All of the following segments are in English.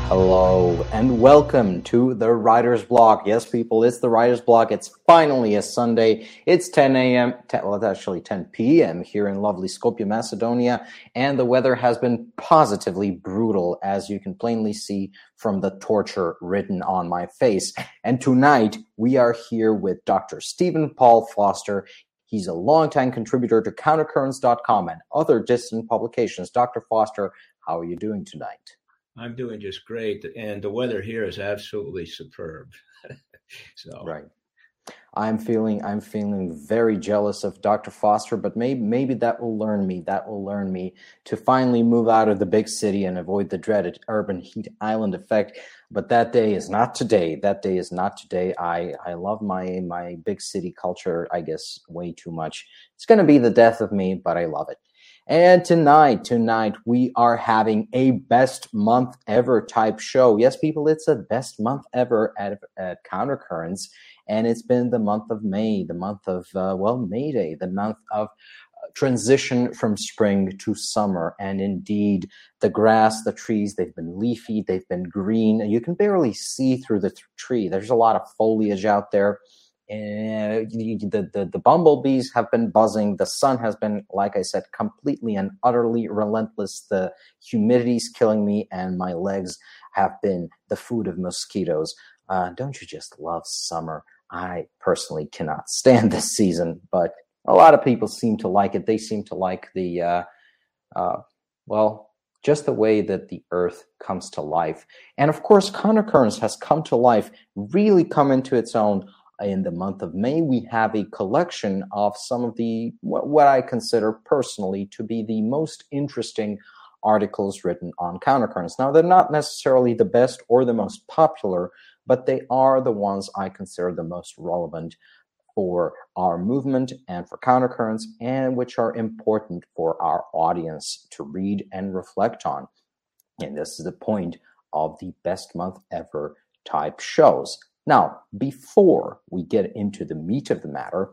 Hello and welcome to the Writer's Block. Yes, people, it's the Writer's Block. It's finally a Sunday. It's 10 a.m. Well, it's actually 10 p.m. here in lovely Skopje, Macedonia, and the weather has been positively brutal, as you can plainly see from the torture written on my face. And tonight, we are here with Dr. Stephen Paul Foster. He's a longtime contributor to Countercurrents.com and other distant publications. Dr. Foster, how are you doing tonight? I'm doing just great, and the weather here is absolutely superb. Right. I'm feeling very jealous of Dr. Foster, but maybe that will learn me. That will learn me to finally move out of the big city and avoid the dreaded urban heat island effect. But that day is not today. That day is not today. I love my big city culture, I guess, way too much. It's going to be the death of me, but I love it. And tonight we are having a best month ever type show. Yes, people, it's a best month ever at Countercurrents. And it's been the month of May, the month of, May Day, the month of transition from spring to summer. And indeed, the grass, the trees, they've been leafy, they've been green. You can barely see through the tree. There's a lot of foliage out there. And the bumblebees have been buzzing. The sun has been, like I said, completely and utterly relentless. The humidity's killing me, and my legs have been the food of mosquitoes. Don't you just love summer? I personally cannot stand this season, but a lot of people seem to like it. They seem to like the, just the way that the earth comes to life. And of course, Countercurrents has come to life, really come into its own. In the month of May, we have a collection of some of the, what I consider personally to be the most interesting articles written on Countercurrents. Now, they're not necessarily the best or the most popular, but they are the ones I consider the most relevant for our movement and for Countercurrents, and which are important for our audience to read and reflect on. And this is the point of the best month ever type shows. Now, before we get into the meat of the matter,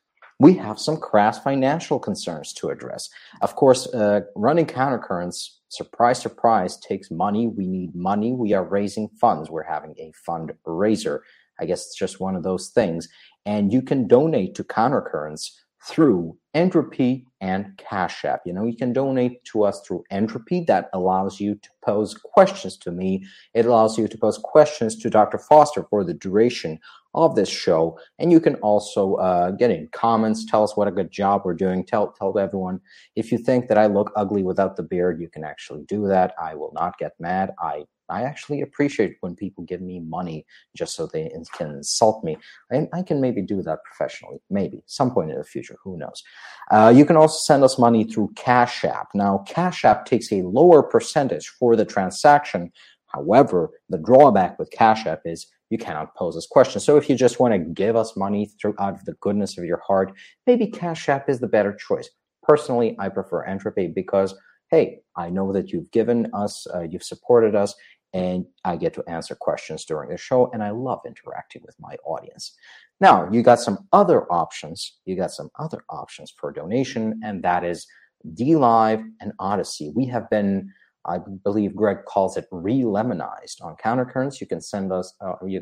we have some crass financial concerns to address. Of course, running Countercurrents, surprise, surprise, takes money. We need money. We are raising funds. We're having a fundraiser. I guess it's just one of those things. And you can donate to Countercurrents through Entropy and Cash App. You know, you can donate to us through Entropy. That allows you to pose questions to me. It allows you to pose questions to Dr. Foster for the duration of this show. And you can also get in comments, tell us what a good job we're doing. Tell everyone, if you think that I look ugly without the beard, you can actually do that. I will not get mad. I actually appreciate when people give me money just so they can insult me. I can maybe do that professionally, maybe, some point in the future, who knows. You can also send us money through Cash App. Now, Cash App takes a lower percentage for the transaction. However, the drawback with Cash App is you cannot pose us questions. So if you just want to give us money out of the goodness of your heart, maybe Cash App is the better choice. Personally, I prefer Entropy because, hey, I know that you've given us, you've supported us, and I get to answer questions during the show, and I love interacting with my audience. Now, you got some other options. You got some other options for donation, and that is DLive and Odysee. We have been, I believe Greg calls it re-lemonized on Countercurrents. You can send us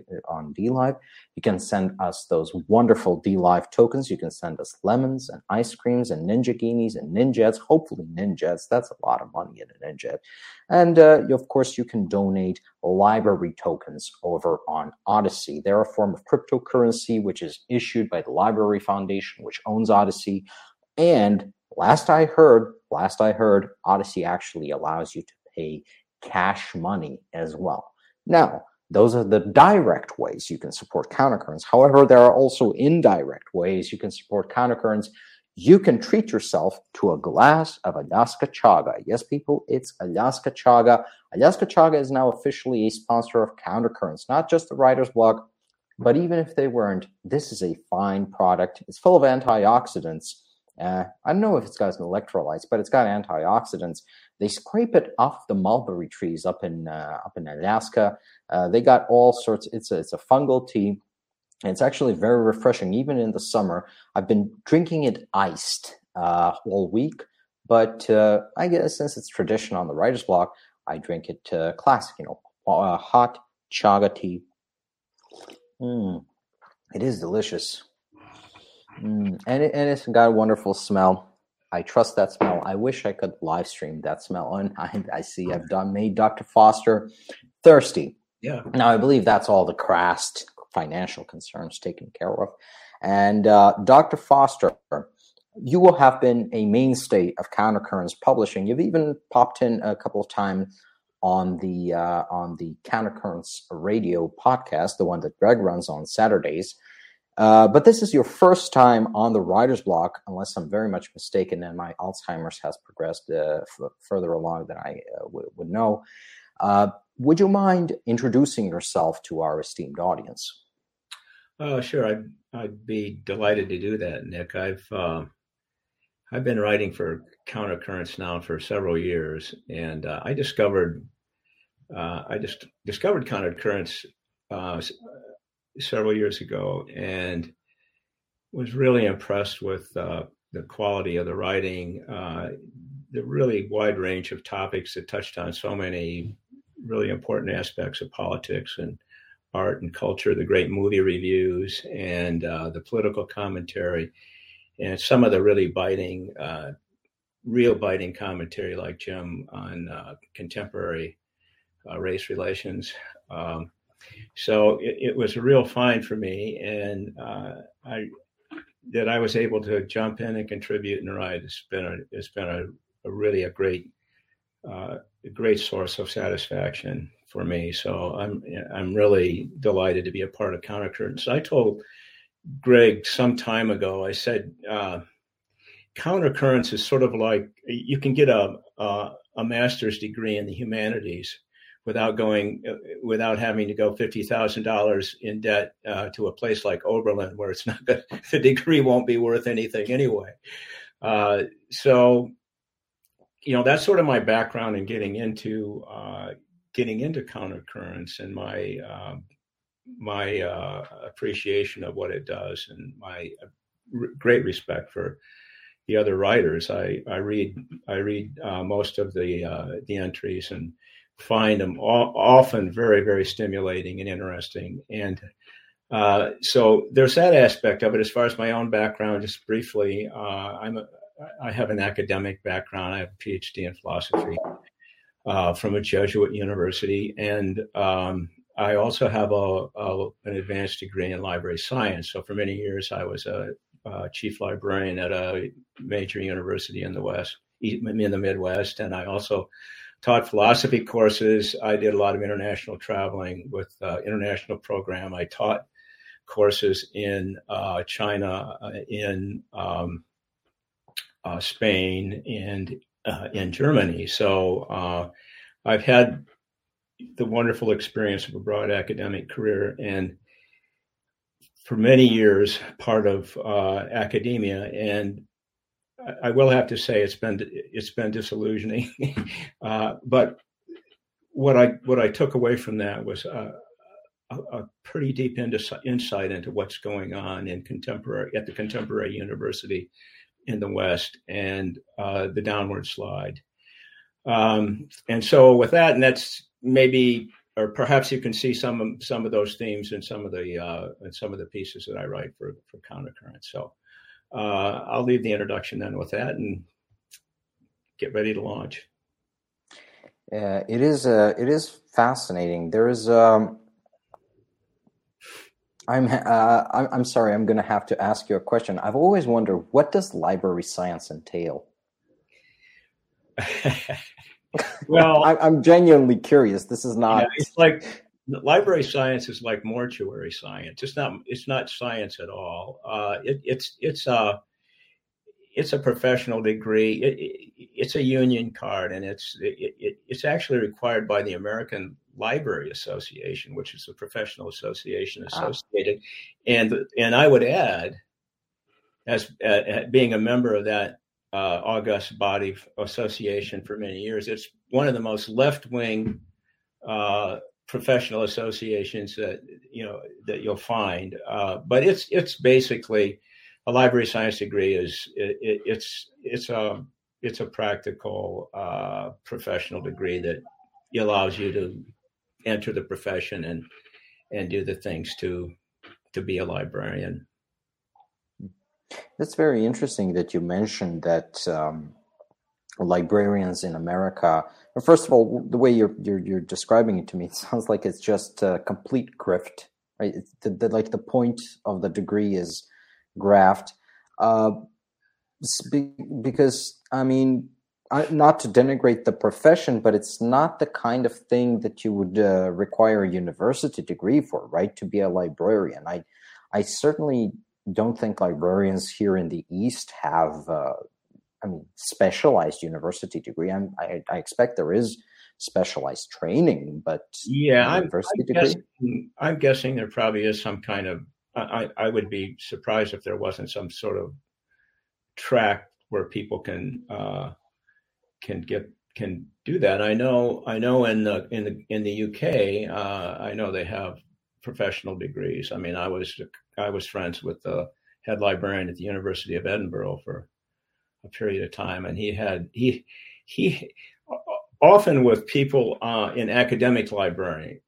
on DLive. You can send us those wonderful DLive tokens. You can send us lemons and ice creams and ninja guineas and ninjets. Hopefully ninjets. That's a lot of money in a ninjet. And of course, you can donate library tokens over on Odysee. They're a form of cryptocurrency which is issued by the Library Foundation, which owns Odysee. And last I heard, Odysee actually allows you to pay cash money as well. Now, those are the direct ways you can support Countercurrents. However, there are also indirect ways you can support Countercurrents. You can treat yourself to a glass of Aljaska Chaga. Yes, people, it's Aljaska Chaga. Aljaska Chaga is now officially a sponsor of Countercurrents, not just the Writer's Block, but even if they weren't, this is a fine product. It's full of antioxidants. I don't know if it's got some electrolytes, but it's got antioxidants. They scrape it off the mulberry trees up in Alaska. They got all sorts. It's a fungal tea. And it's actually very refreshing, even in the summer. I've been drinking it iced all week, but I guess since it's tradition on the Writer's Block, I drink it classic, hot chaga tea. It is delicious. And it's got a wonderful smell. I trust that smell. I wish I could live stream that smell. And I see I've made Dr. Foster thirsty. Yeah. Now, I believe that's all the crass financial concerns taken care of. And Dr. Foster, you will have been a mainstay of Countercurrents Publishing. You've even popped in a couple of times on the Countercurrents radio podcast, the one that Greg runs on Saturdays. But this is your first time on the writer's block, unless I'm very much mistaken and my Alzheimer's has progressed further along than I would know. Would you mind introducing yourself to our esteemed audience? Sure. I'd be delighted to do that, Nick. I've been writing for Countercurrents now for several years, and I discovered Countercurrents several years ago, and was really impressed with the quality of the writing, the really wide range of topics that touched on so many really important aspects of politics and art and culture, the great movie reviews, and the political commentary, and some of the really real biting commentary like Jim on contemporary race relations. So it was a real find for me, and I was able to jump in and contribute and write. It's been a really great source of satisfaction for me. So I'm really delighted to be a part of Countercurrents. I told Greg some time ago, I said, Countercurrents is sort of like you can get a master's degree in the humanities without having to go $50,000 in debt to a place like Oberlin, where it's not the degree won't be worth anything anyway. So, that's sort of my background in getting into Countercurrents, and my appreciation of what it does, and my great respect for the other writers. I read most of the entries and find them often very, very stimulating and interesting. And so there's that aspect of it. As far as my own background, just briefly, I have an academic background. I have a PhD in philosophy from a Jesuit university, and I also have an advanced degree in library science. So for many years, I was a chief librarian at a major university in the Midwest, and I also taught philosophy courses. I did a lot of international traveling with international program. I taught courses in China, in Spain, and in Germany. So I've had the wonderful experience of a broad academic career, and for many years part of academia. And I will have to say it's been disillusioning. But what I took away from that was a pretty deep insight into what's going on at the contemporary university in the West, and the downward slide. And so with that, and that's maybe, or perhaps you can see some of those themes in some of the pieces that I write for Countercurrents. So I'll leave the introduction then with that and get ready to launch. It is fascinating. There is I'm sorry, I'm going to have to ask you a question. I've always wondered, what does library science entail? Well, I'm genuinely curious. This is not. Yeah, it's like library science is like mortuary science. It's not science at all. It's a professional degree. It's a union card, and it's actually required by the American Library Association, which is a professional association associated. And I would add, as being a member of that august body association for many years, it's one of the most left-wing professional associations that you'll find. But it's basically a library science degree it's a practical professional degree that allows you to enter the profession and do the things to be a librarian. That's very interesting that you mentioned that librarians in America. First of all, the way you're describing it to me, it sounds like it's just a complete grift, right? It's like the point of the degree is graft, because I mean, not to denigrate the profession, but it's not the kind of thing that you would require a university degree for, right? To be a librarian. I certainly don't think librarians here in the East have, specialized university degree. I expect there is specialized training, but yeah, university degree? I'm guessing there probably is some kind of. I would be surprised if there wasn't some sort of track where people can do that. I know in the UK, I know they have professional degrees. I mean, I was friends with the head librarian at the University of Edinburgh for a period of time, and he often with people in academic libraries,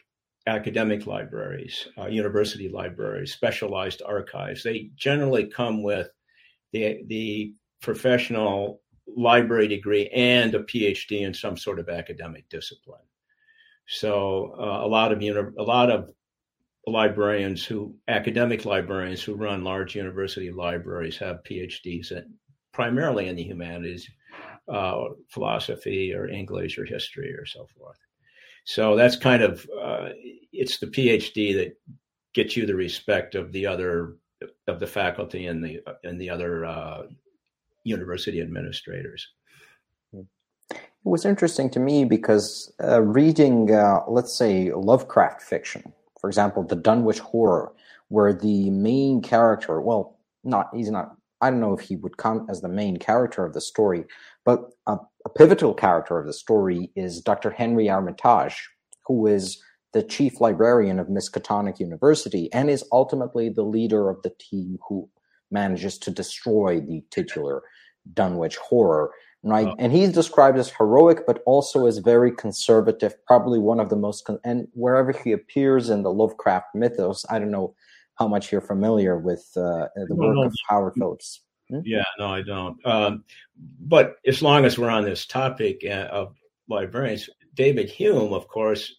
university libraries, specialized archives. They generally come with the professional library degree and a PhD in some sort of academic discipline. So a lot of academic librarians who run large university libraries have PhDs primarily in the humanities, philosophy or English or history or so forth. So that's kind of it's the PhD that gets you the respect of the faculty and the other university administrators. It was interesting to me because reading, let's say, Lovecraft fiction, for example, the Dunwich Horror, where the main character, he's not, I don't know if he would count as the main character of the story, but a pivotal character of the story is Dr. Henry Armitage, who is the chief librarian of Miskatonic University and is ultimately the leader of the team who manages to destroy the titular Dunwich Horror, right? And he's described as heroic, but also as very conservative, probably one of the most, and wherever he appears in the Lovecraft mythos, I don't know how much you're familiar with the work of Howard Phillips. Yeah, no, I don't. But as long as we're on this topic of librarians, David Hume, of course,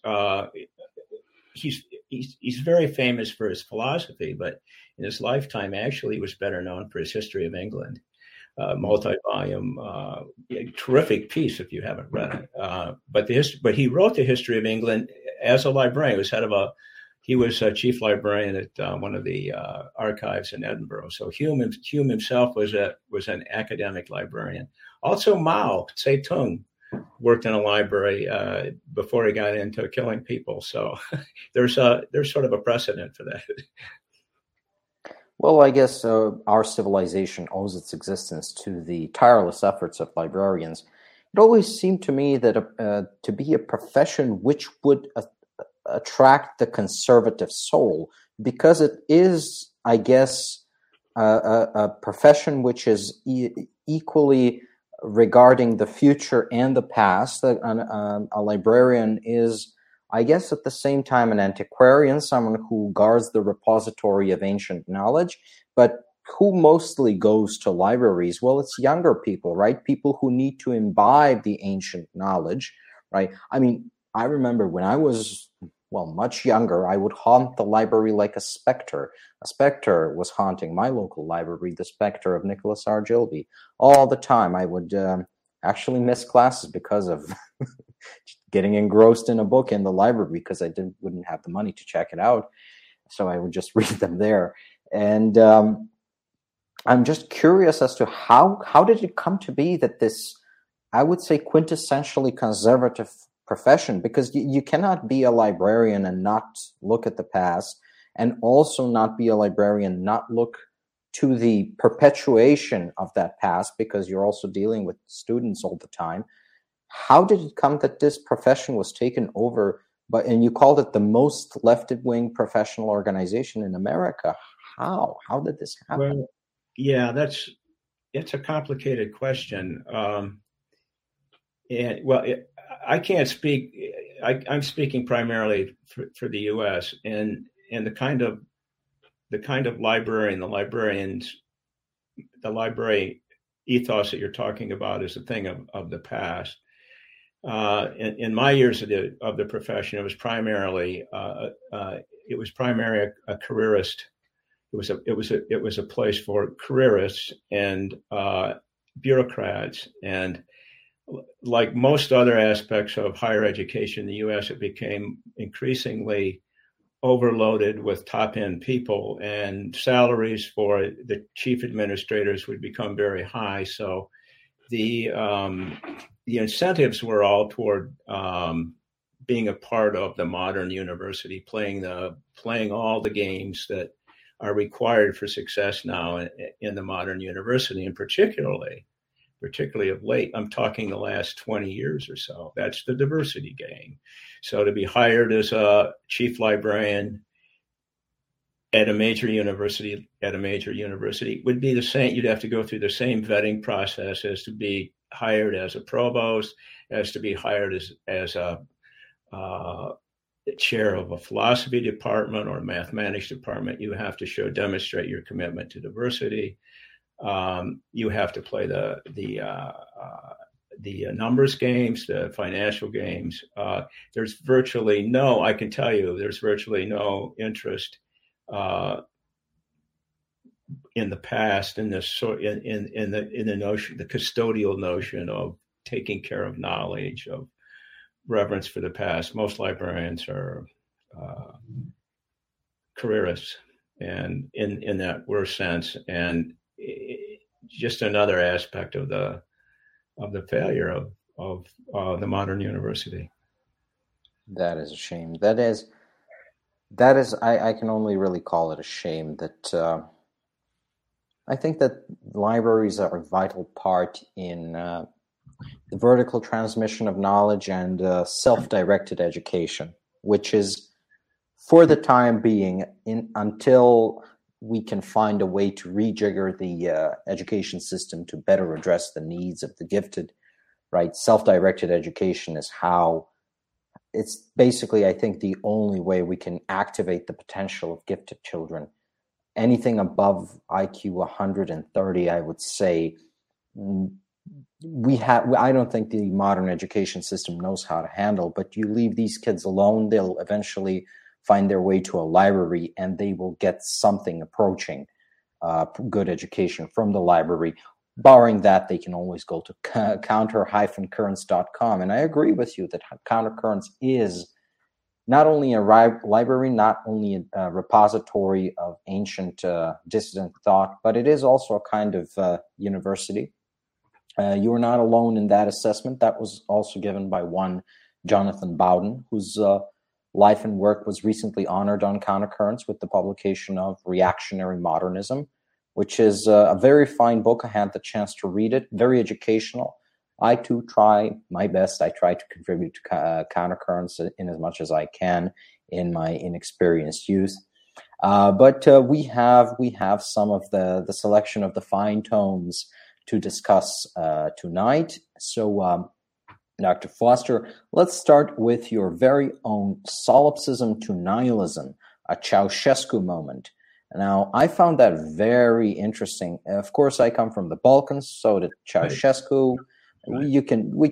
he's very famous for his philosophy, but in his lifetime, actually, he was better known for his History of England, multi-volume, terrific piece if you haven't read it. But he wrote the History of England as a librarian. He was a chief librarian at one of the archives in Edinburgh. So Hume himself was an academic librarian. Also, Mao Zedong worked in a library before he got into killing people. So there's sort of a precedent for that. Well, I guess our civilization owes its existence to the tireless efforts of librarians. It always seemed to me that to be a profession which would attract the conservative soul, because it is, I guess, a profession which is equally regarding the future and the past. A librarian is, I guess, at the same time an antiquarian, someone who guards the repository of ancient knowledge, but who mostly goes to libraries? Well, it's younger people, right? People who need to imbibe the ancient knowledge, right? I mean, I remember when I was, much younger, I would haunt the library like a specter. A specter was haunting my local library, the specter of Nicholas R. Gilby. All the time, I would actually miss classes because of getting engrossed in a book in the library because I wouldn't have the money to check it out. So I would just read them there. And I'm just curious as to how did it come to be that this, I would say, quintessentially conservative profession, because you cannot be a librarian and not look at the past, and also not be a librarian, not look to the perpetuation of that past, because you're also dealing with students all the time. How did it come that this profession was taken over and you called it the most left-wing professional organization in America? How did this happen? Well, yeah, it's a complicated question. I can't speak I'm speaking primarily for the U.S. and the kind of librarian, the library ethos that you're talking about is a thing of the past. In my years of the profession, it was primarily a careerist. It was a place for careerists and bureaucrats, and like most other aspects of higher education in the U.S., it became increasingly overloaded with top-end people, and salaries for the chief administrators would become very high. So the incentives were all toward being a part of the modern university, playing all the games that are required for success now in the modern university, and particularly of late, I'm talking the last 20 years or so, that's the diversity game. So to be hired as a chief librarian at a major university would be the same. You'd have to go through the same vetting process as to be hired as a provost, as to be hired as a chair of a philosophy department or a mathematics department. You have to demonstrate your commitment to diversity. You have to play the numbers games, the financial games. There's virtually no interest in the past in this in the notion, the custodial notion of taking care of knowledge, of reverence for the past. Most librarians are careerists, and in that worst sense, and just another aspect of the failure of the modern university. That is a shame. That is. I can only really call it a shame that I think that libraries are a vital part in the vertical transmission of knowledge and self-directed education, which is, for the time being, until we can find a way to rejigger the education system to better address the needs of the gifted, right? Self-directed education is how it's basically, I think, the only way we can activate the potential of gifted children. Anything above IQ 130, I would say, I don't think the modern education system knows how to handle, but you leave these kids alone, they'll eventually find their way to a library and they will get something approaching good education from the library. Barring that, they can always go to counter-currents.com. And I agree with you that Countercurrents is not only a library, not only a repository of ancient dissident thought, but it is also a kind of university. You are not alone in that assessment. That was also given by one Jonathan Bowden, whose life and work was recently honored on Countercurrents with the publication of Reactionary Modernism, which is a very fine book. I had the chance to read it, very educational. I, too, try my best. I try to contribute to Countercurrents in as much as I can in my inexperienced youth. But we have some of the selection of the fine tones to discuss tonight. So, Dr. Foster, let's start with your very own solipsism to nihilism, a Ceausescu moment. Now, I found that very interesting. Of course, I come from the Balkans, so did Ceausescu. We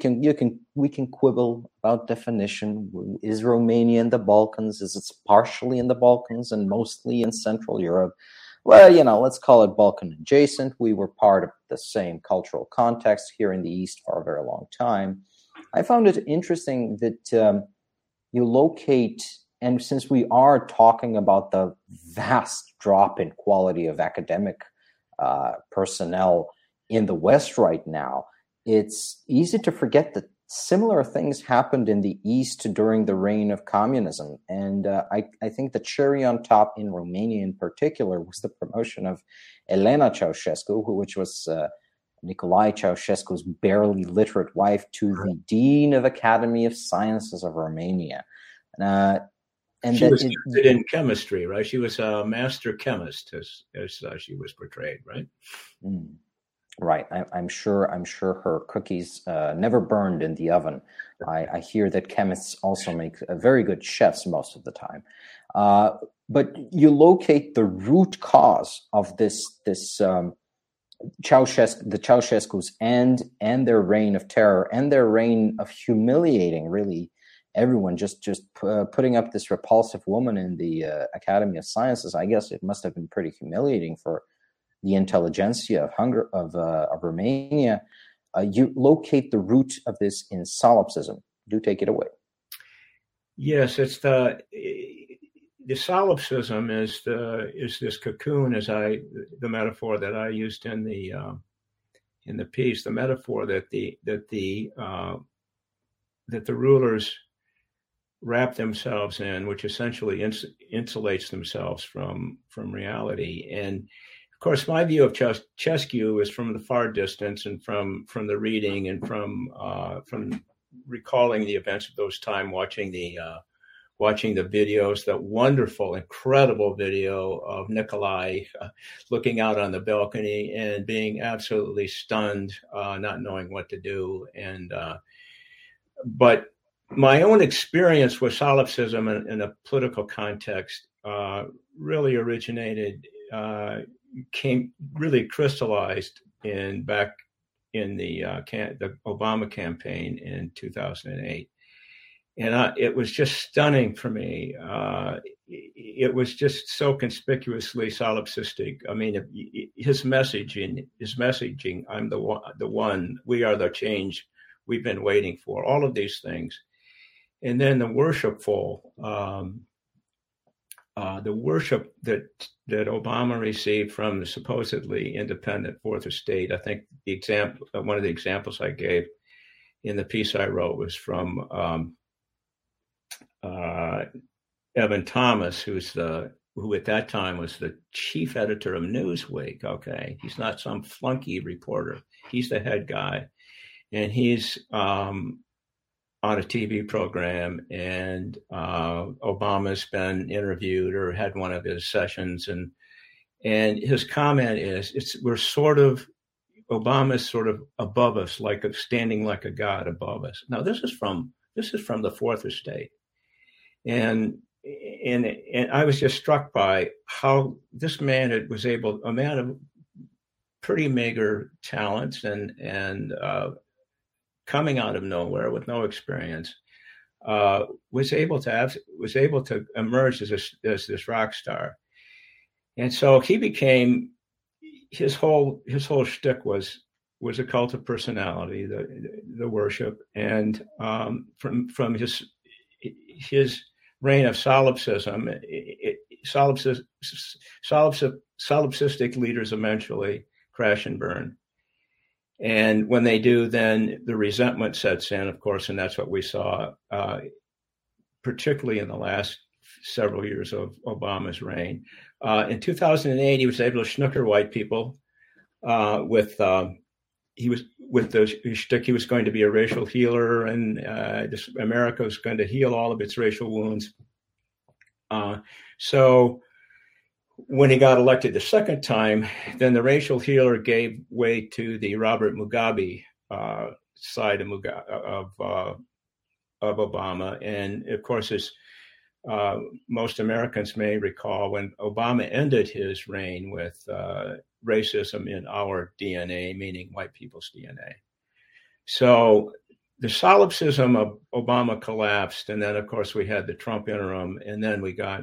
can quibble about definition. Is Romania in the Balkans? Is it partially in the Balkans and mostly in Central Europe? Well, let's call it Balkan adjacent. We were part of the same cultural context here in the East for a very long time. I found it interesting that you locate, and since we are talking about the vast drop in quality of academic personnel in the West right now, it's easy to forget that similar things happened in the East during the reign of communism. And I think the cherry on top in Romania in particular was the promotion of Elena Ceausescu, which was Nicolae Ceausescu's barely literate wife, to the Dean of Academy of Sciences of Romania. And she was interested in chemistry, right? She was a master chemist, as she was portrayed, right? Right. I'm sure her cookies never burned in the oven I hear that chemists also make very good chefs most of the time. But you locate the root cause of this the Ceausescu's and their reign of terror and their reign of humiliating, really, everyone, just putting up this repulsive woman in the Academy of Sciences. I guess it must have been pretty humiliating for the intelligentsia of Romania. You locate the root of this in solipsism. Do take it away. Yes, it's the solipsism is this cocoon, the metaphor that I used in the piece, the metaphor that the rulers wrap themselves in, which essentially insulates themselves from reality. And of course, my view of Ceausescu is from the far distance and from the reading and from recalling the events of those time, watching the videos, that wonderful, incredible video of Nikolai looking out on the balcony and being absolutely stunned, not knowing what to do. And but my own experience with solipsism in a political context really crystallized back in the Obama campaign in 2008. And it was just stunning for me. It was just so conspicuously solipsistic. I mean, his messaging, I'm the one, we are the change we've been waiting for, all of these things. And then the worship that Obama received from the supposedly independent fourth estate. I think one of the examples I gave in the piece I wrote was from Evan Thomas, who at that time was the chief editor of Newsweek. Okay, he's not some flunky reporter; he's the head guy, and he's on a TV program, and Obama's been interviewed or had one of his sessions, and his comment is, Obama's sort of above us, standing like a god above us. Now this is from the fourth estate. And I was just struck by how this man was a man of pretty meager talents and coming out of nowhere with no experience, was able to emerge as this rock star. And so he became, his whole shtick was a cult of personality, the worship, and from his reign of solipsism, solipsistic leaders eventually crash and burn. And when they do, then the resentment sets in, of course, and that's what we saw, particularly in the last several years of Obama's reign. In 2008, he was able to snooker white people with the shtick. He was going to be a racial healer, and America was going to heal all of its racial wounds. So when he got elected the second time, then the racial healer gave way to the Robert Mugabe side of Obama. And of course, as most Americans may recall, when Obama ended his reign with racism in our DNA, meaning white people's DNA. So the solipsism of Obama collapsed, and then of course we had the Trump interim, and then we got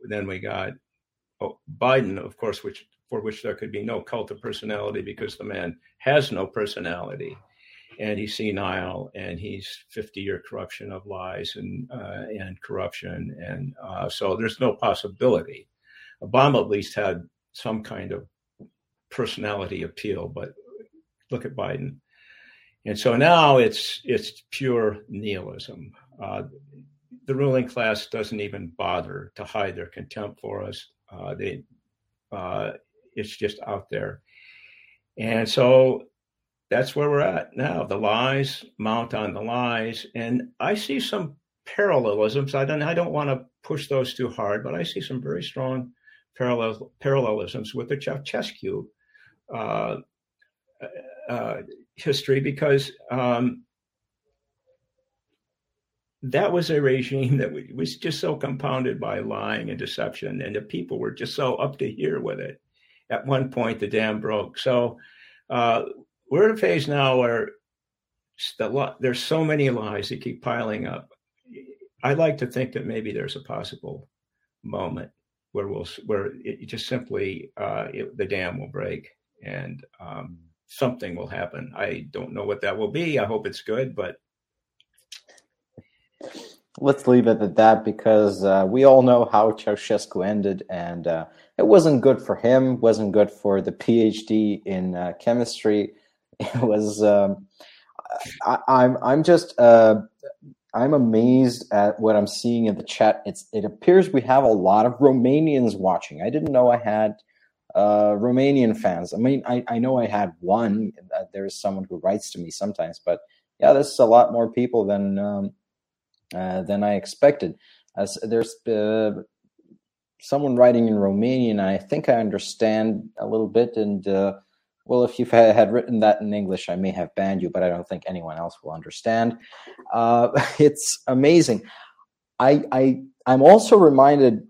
Biden, of course, for which there could be no cult of personality because the man has no personality, and he's senile, and he's 50-year corruption of lies and corruption, and so there's no possibility. Obama at least had some kind of personality appeal, but look at Biden. And so now it's pure nihilism. The ruling class doesn't even bother to hide their contempt for us. It's just out there. And so that's where we're at now. The lies mount on the lies. And I see some parallelisms. I don't want to push those too hard, but I see some very strong parallelisms with the Ceausescu history, because that was a regime that was just so compounded by lying and deception, and the people were just so up to here with it. At one point, the dam broke. So we're in a phase now where there's so many lies that keep piling up. I like to think that maybe there's a possible moment where it just simply the dam will break and something will happen. I don't know what that will be. I hope it's good, but let's leave it at that, because we all know how Ceausescu ended, and it wasn't good for him. Wasn't good for the PhD in chemistry. It was. I'm amazed at what I'm seeing in the chat. It appears we have a lot of Romanians watching. I didn't know I had Romanian fans. I mean, I know I had one. There's someone who writes to me sometimes, but yeah, there's a lot more people than I expected. There's someone writing in Romanian, and I think I understand a little bit. And well, if you had written that in English, I may have banned you, but I don't think anyone else will understand. It's amazing. I'm also reminded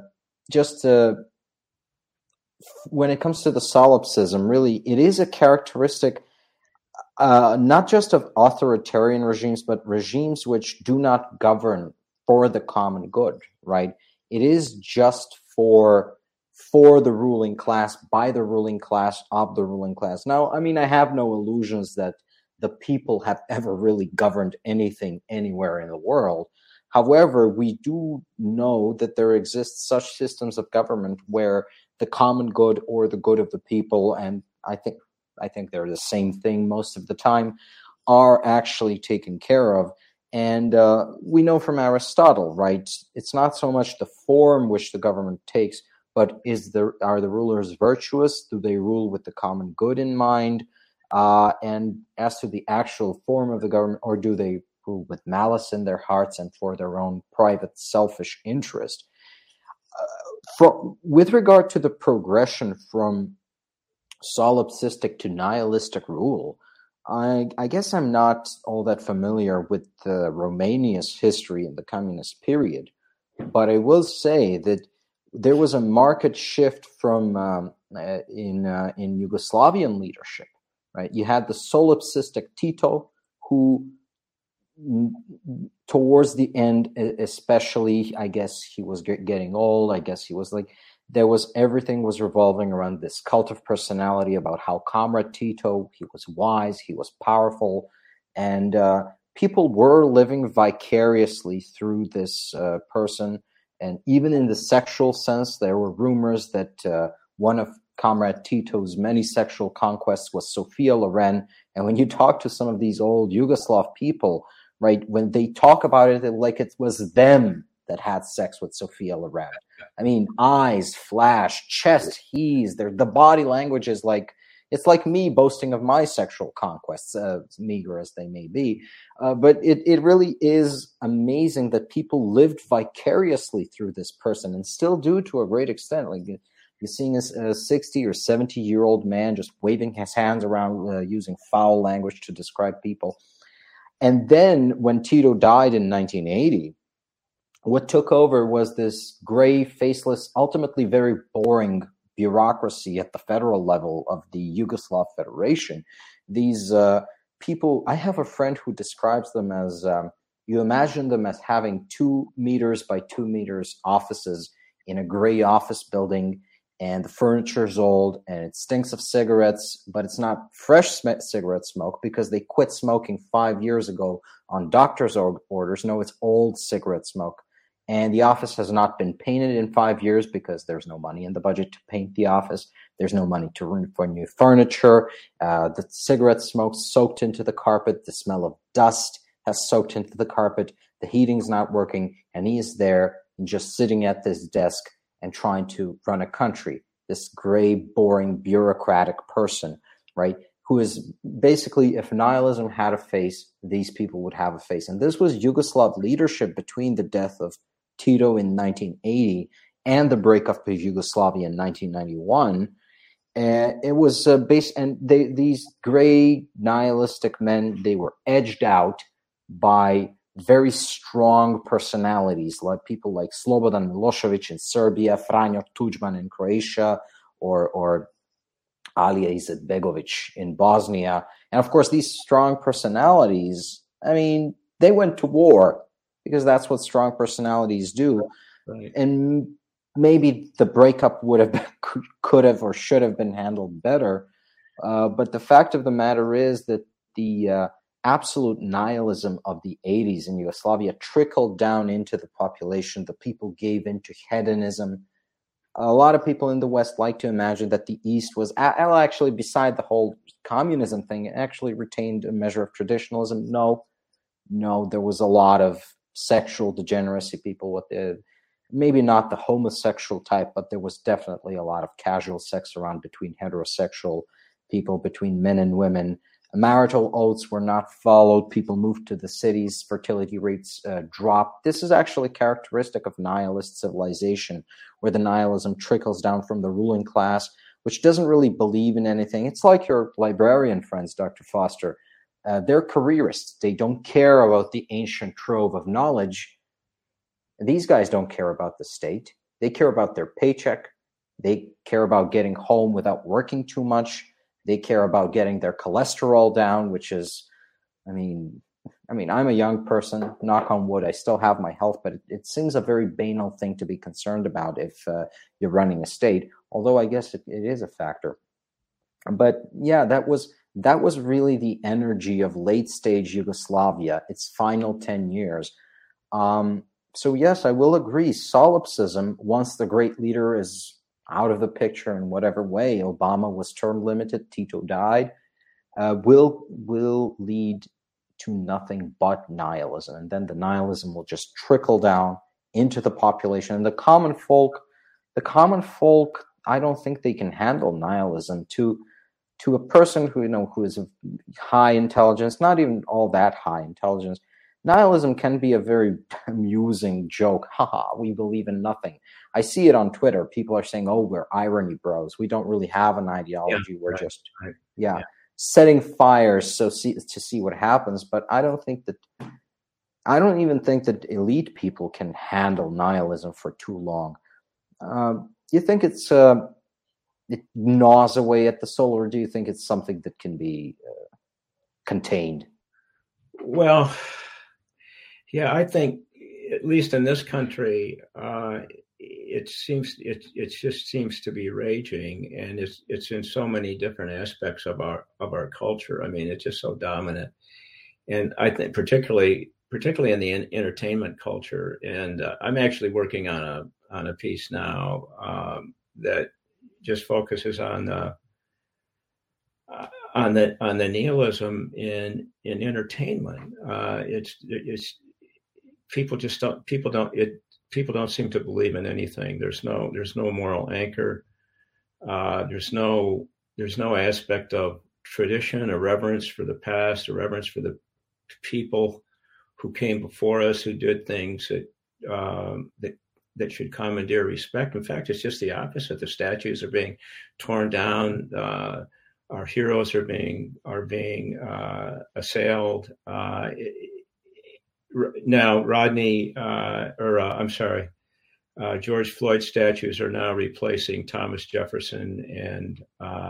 when it comes to the solipsism, really, it is a characteristic not just of authoritarian regimes, but regimes which do not govern for the common good, right? It is just for the ruling class, by the ruling class, of the ruling class. Now, I mean, I have no illusions that the people have ever really governed anything anywhere in the world. However, we do know that there exists such systems of government where the common good or the good of the people, and I think they're the same thing most of the time, are actually taken care of. And we know from Aristotle, right? It's not so much the form which the government takes, but are the rulers virtuous? Do they rule with the common good in mind? And as to the actual form of the government, or do they rule with malice in their hearts and for their own private selfish interest? With regard to the progression from solipsistic to nihilistic rule, I guess I'm not all that familiar with Romania's history in the communist period, but I will say that there was a marked shift from in Yugoslavian leadership, right? You had the solipsistic Tito, who towards the end, especially, I guess he was getting old. I guess he was like, everything was revolving around this cult of personality about how Comrade Tito, he was wise, he was powerful, and people were living vicariously through this person. And even in the sexual sense, there were rumors that one of Comrade Tito's many sexual conquests was Sofia Loren. And when you talk to some of these old Yugoslav people, right, when they talk about it, like it was them that had sex with Sofia Loren. I mean, eyes flash, chest heaves. The body language is like, it's like me boasting of my sexual conquests, meager as they may be. But it really is amazing that people lived vicariously through this person, and still do to a great extent. Like you're seeing a 60 or 70-year-old man just waving his hands around, using foul language to describe people. And then when Tito died in 1980, what took over was this gray, faceless, ultimately very boring bureaucracy at the federal level of the Yugoslav Federation. These people, I have a friend who describes them as, you imagine them as having 2 meters by 2 meters offices in a gray office building, and the furniture is old and it stinks of cigarettes, but it's not fresh cigarette smoke because they quit smoking 5 years ago on doctor's orders. No, it's old cigarette smoke. And the office has not been painted in 5 years because there's no money in the budget to paint the office. There's no money for new furniture. The cigarette smoke soaked into the carpet. The smell of dust has soaked into the carpet. The heating's not working. And he is there just sitting at this desk and trying to run a country. This gray, boring, bureaucratic person, right? Who is basically, if nihilism had a face, these people would have a face. And this was Yugoslav leadership between the death of Tito in 1980 and the breakup of Yugoslavia in 1991. It was these gray nihilistic men, they were edged out by very strong personalities, like people like Slobodan Milošević in Serbia, Franjo Tuđman in Croatia, or Alija Izetbegović in Bosnia. And of course, these strong personalities, I mean, they went to war because that's what strong personalities do. Right. And maybe the breakup could have or should have been handled better. But the fact of the matter is that the absolute nihilism of the 80s in Yugoslavia trickled down into the population. The people gave into hedonism. A lot of people in the West like to imagine that the East was actually, beside the whole communism thing, it actually retained a measure of traditionalism. No, there was a lot of sexual degeneracy, people with maybe not the homosexual type, but there was definitely a lot of casual sex around between heterosexual people, between men and women. Marital oaths were not followed. People moved to the cities. Fertility rates dropped. This is actually characteristic of nihilist civilization, where the nihilism trickles down from the ruling class, which doesn't really believe in anything. It's like your librarian friends, Dr. Foster. They're careerists. They don't care about the ancient trove of knowledge. These guys don't care about the state. They care about their paycheck. They care about getting home without working too much. They care about getting their cholesterol down, which is, I mean, I'm a young person, knock on wood, I still have my health, but it seems a very banal thing to be concerned about if you're running a state, although I guess it is a factor. But yeah, that was really the energy of late stage Yugoslavia, its final 10 years. So yes, I will agree, solipsism, once the great leader is out of the picture in whatever way, Obama was term limited, Tito died, will lead to nothing but nihilism. And then the nihilism will just trickle down into the population. And the common folk, I don't think they can handle nihilism. To a person who is of high intelligence, not even all that high intelligence, nihilism can be a very amusing joke. Haha, we believe in nothing. I see it on Twitter. People are saying, oh, we're irony bros. We don't really have an ideology. Yeah, we're right, just right. setting fires to see what happens. But I don't even think that elite people can handle nihilism for too long. Do you think it gnaws away at the soul, or do you think it's something that can be contained? Well, yeah, I think at least in this country, it just seems to be raging, and it's in so many different aspects of our culture. I mean, it's just so dominant, and I think particularly in the entertainment culture. And I'm actually working on a piece now that just focuses on the nihilism in entertainment. It's people don't seem to believe in anything. There's no moral anchor. There's no aspect of tradition, a reverence for the past, a reverence for the people who came before us, who did things that should commandeer respect. In fact, it's just the opposite. The statues are being torn down. Our heroes are being assailed. Now, George Floyd statues are now replacing Thomas Jefferson and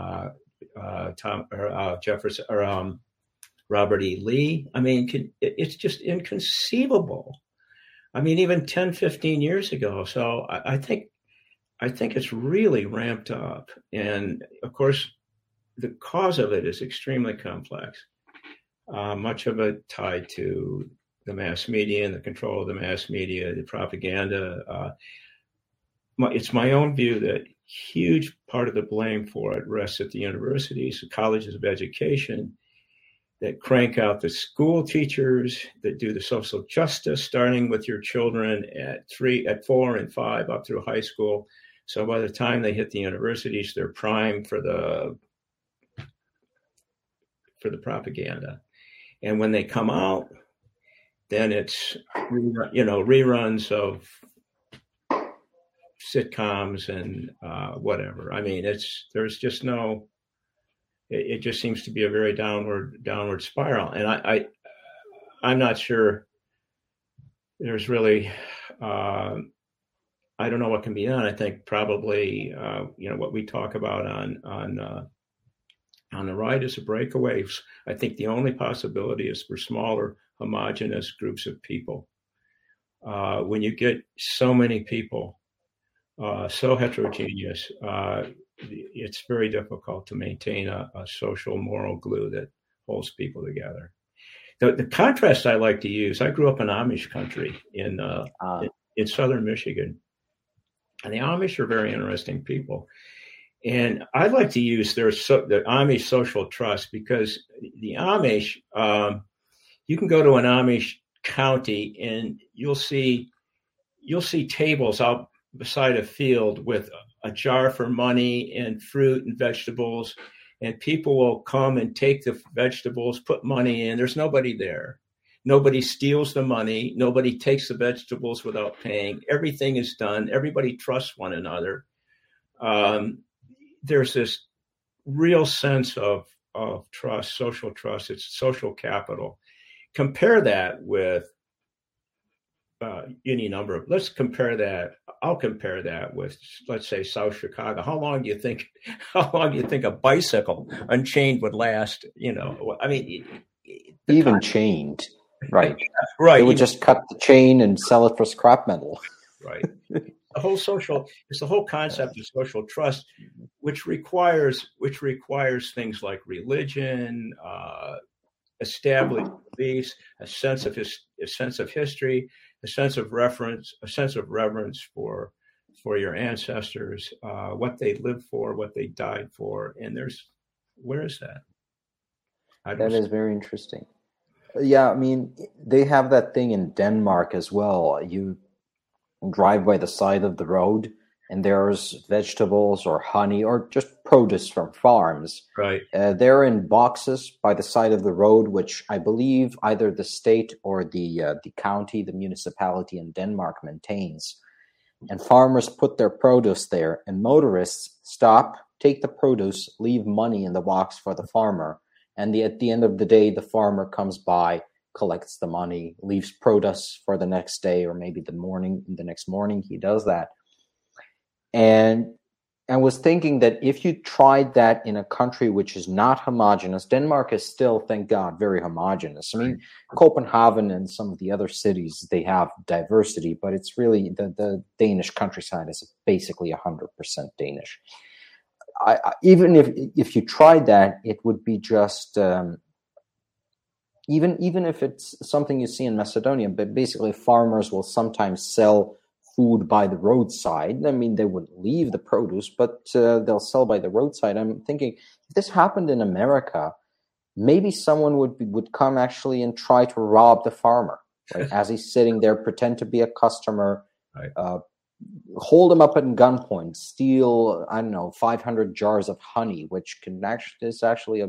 Robert E. Lee. I mean, it's just inconceivable. I mean, even 10, 15 years ago. So I think it's really ramped up. And of course, the cause of it is extremely complex. Much of it tied to the mass media and the control of the mass media, the propaganda. It's my own view that huge part of the blame for it rests at the universities, the colleges of education, that crank out the school teachers, that do the social justice, starting with your children at 4 and 5 up through high school. So by the time they hit the universities, they're primed for the propaganda. And when they come out, then it's, reruns of sitcoms and whatever. I mean, it just seems to be a very downward spiral. And I'm not sure there's really, I don't know what can be done. I think probably, what we talk about on the right is a breakaway. I think the only possibility is for smaller, homogenous groups of people. When you get so many people, so heterogeneous, it's very difficult to maintain a social moral glue that holds people together. The contrast I like to use, I grew up in Amish country in southern Michigan. And the Amish are very interesting people. And I like to use the Amish social trust, because the Amish, you can go to an Amish county and you'll see tables out beside a field with a jar for money and fruit and vegetables, and people will come and take the vegetables, put money in. There's nobody there. Nobody steals the money. Nobody takes the vegetables without paying. Everything is done. Everybody trusts one another. There's this real sense of trust, social trust. It's social capital. Compare that with any number of. Let's compare that. I'll compare that with, let's say, South Chicago. How long do you think a bicycle unchained would last? I mean, even chained. Right. Right. They would just cut the chain and sell it for scrap metal. Right. It's the whole concept of social trust, which requires things like religion, established beliefs, a sense of history, a sense of reverence for your ancestors, what they lived for, what they died for. And where is that? That is very interesting. Yeah, I mean, they have that thing in Denmark as well. You drive by the side of the road and there's vegetables or honey or just produce from farms. Right. They're in boxes by the side of the road, which I believe either the state or the county, the municipality in Denmark maintains. And farmers put their produce there, and motorists stop, take the produce, leave money in the box for the farmer. And at the end of the day, the farmer comes by, collects the money, leaves produce for the next day, or maybe the next morning he does that. And I was thinking that if you tried that in a country which is not homogenous, Denmark is still, thank God, very homogenous. I mean, Copenhagen and some of the other cities, they have diversity, but it's really the Danish countryside is basically 100% Danish. Even if you tried that, it would be just even if it's something you see in Macedonia. But basically, farmers will sometimes sell food by the roadside. I mean, they would leave the produce, but they'll sell by the roadside. I'm thinking, if this happened in America, maybe someone would come actually and try to rob the farmer, right? As he's sitting there, pretend to be a customer. Right. Hold him up at gunpoint, steal, 500 jars of honey, which is actually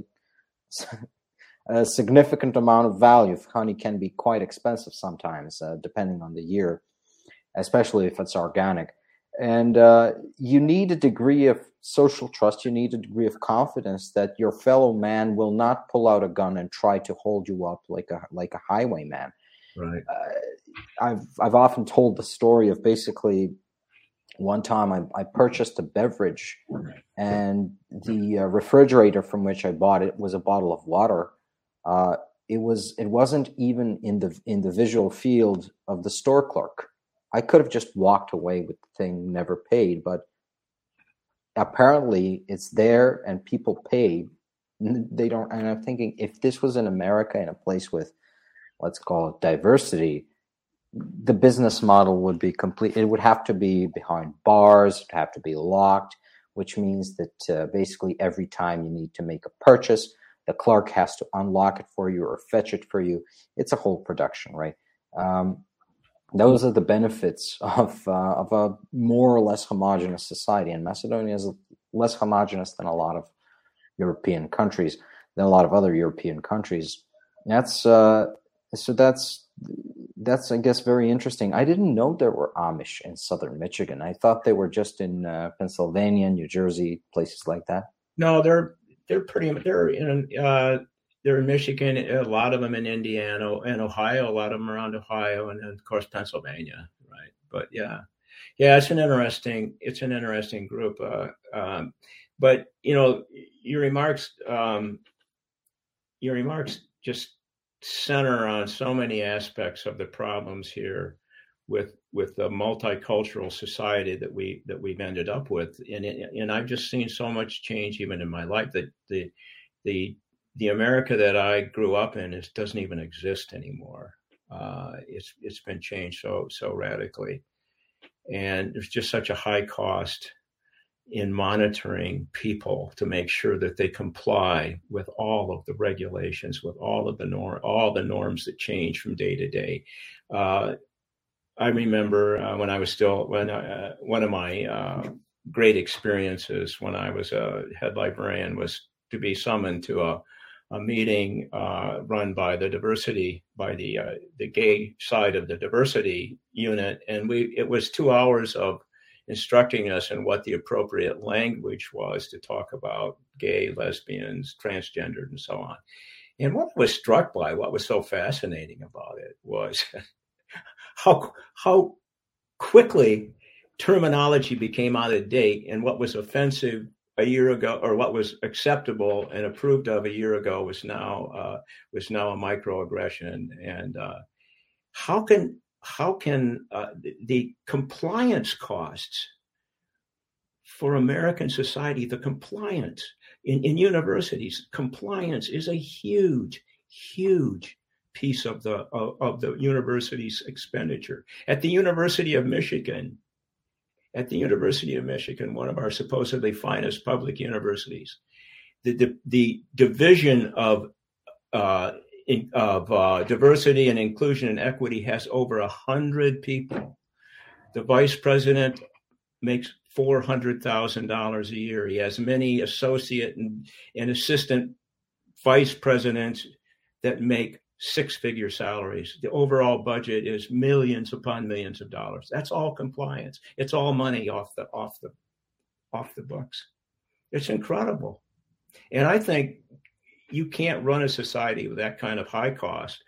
a significant amount of value. Honey can be quite expensive sometimes, depending on the year, especially if it's organic. And you need a degree of social trust. You need a degree of confidence that your fellow man will not pull out a gun and try to hold you up like a highwayman. Right. I've often told the story of basically one time I purchased a beverage, and the refrigerator from which I bought it was a bottle of water. It wasn't even in the visual field of the store clerk. I could have just walked away with the thing, never paid, but apparently it's there and people pay. They don't. And I'm thinking, if this was in America, in a place with, let's call it, diversity, the business model would be complete. It would have to be behind bars. It would have to be locked, which means that basically every time you need to make a purchase, the clerk has to unlock it for you or fetch it for you. It's a whole production, right? Those are the benefits of a more or less homogenous society. And Macedonia is less homogenous than a lot of European countries, than a lot of other European countries. That's I guess very interesting. I didn't know there were Amish in southern Michigan. I thought they were just in Pennsylvania, New Jersey, places like that. No, they're in they're in Michigan, a lot of them in Indiana and Ohio, a lot of them around Ohio, and of course Pennsylvania, right? But yeah, it's an interesting group. But your remarks just center on so many aspects of the problems here with the multicultural society that we've ended up with, and I've just seen so much change even in my life that the America that I grew up in doesn't even exist anymore. It's been changed so radically, and there's just such a high cost in monitoring people to make sure that they comply with all of the regulations, with all the norms that change from day to day. I remember when I was one of my great experiences when I was a head librarian was to be summoned to a meeting run by the gay side of the diversity unit, and it was 2 hours of instructing us in what the appropriate language was to talk about gay, lesbians, transgendered, and so on. And what I was struck by, what was so fascinating about it, was how quickly terminology became out of date, and what was offensive a year ago, or what was acceptable and approved of a year ago, was now a microaggression. And how can the compliance costs for American society, the compliance in universities, compliance is a huge piece of the university's expenditure. At the University of Michigan, one of our supposedly finest public universities, the division of diversity and inclusion and equity has over 100 people. The vice president makes $400,000 a year. He has many associate and assistant vice presidents that make six-figure salaries. The overall budget is millions upon millions of dollars. That's all compliance. It's all money off the books. It's incredible. And I think you can't run a society with that kind of high cost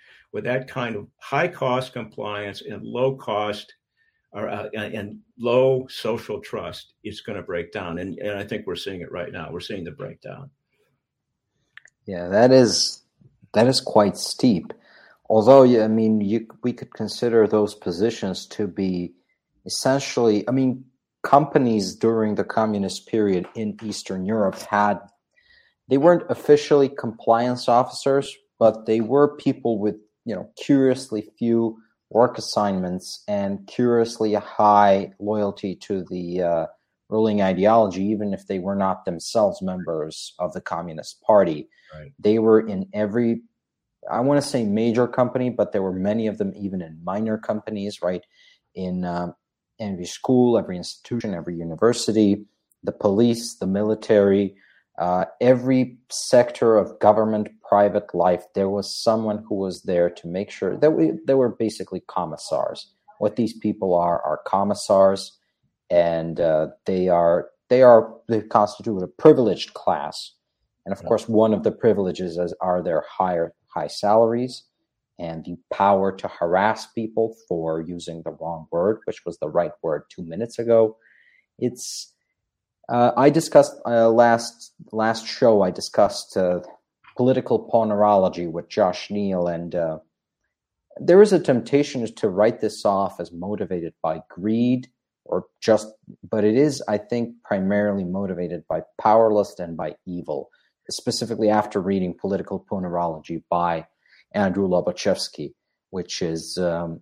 compliance and low cost and low social trust. It's going to break down. And I think we're seeing it right now. We're seeing the breakdown. Yeah, that is quite steep. Although, we could consider those positions to be essentially, companies during the communist period in Eastern Europe they weren't officially compliance officers, but they were people with, curiously few work assignments and curiously high loyalty to the ruling ideology, even if they were not themselves members of the Communist Party. Right. They were in every, I want to say major company, but there were many of them even in minor companies, right? In every school, every institution, every university, the police, the military, every sector of government, private life, there was someone who was there to make sure that they were basically commissars. What these people are commissars, and they constitute a privileged class. And of course, one of the privileges are their high salaries and the power to harass people for using the wrong word, which was the right word 2 minutes ago. It's I discussed last show. I discussed political ponerology with Josh Neal, and there is a temptation to write this off as motivated by greed, but it is, I think, primarily motivated by powerlessness and by evil. Specifically, after reading Political Ponerology by Andrew Lobachevsky, which is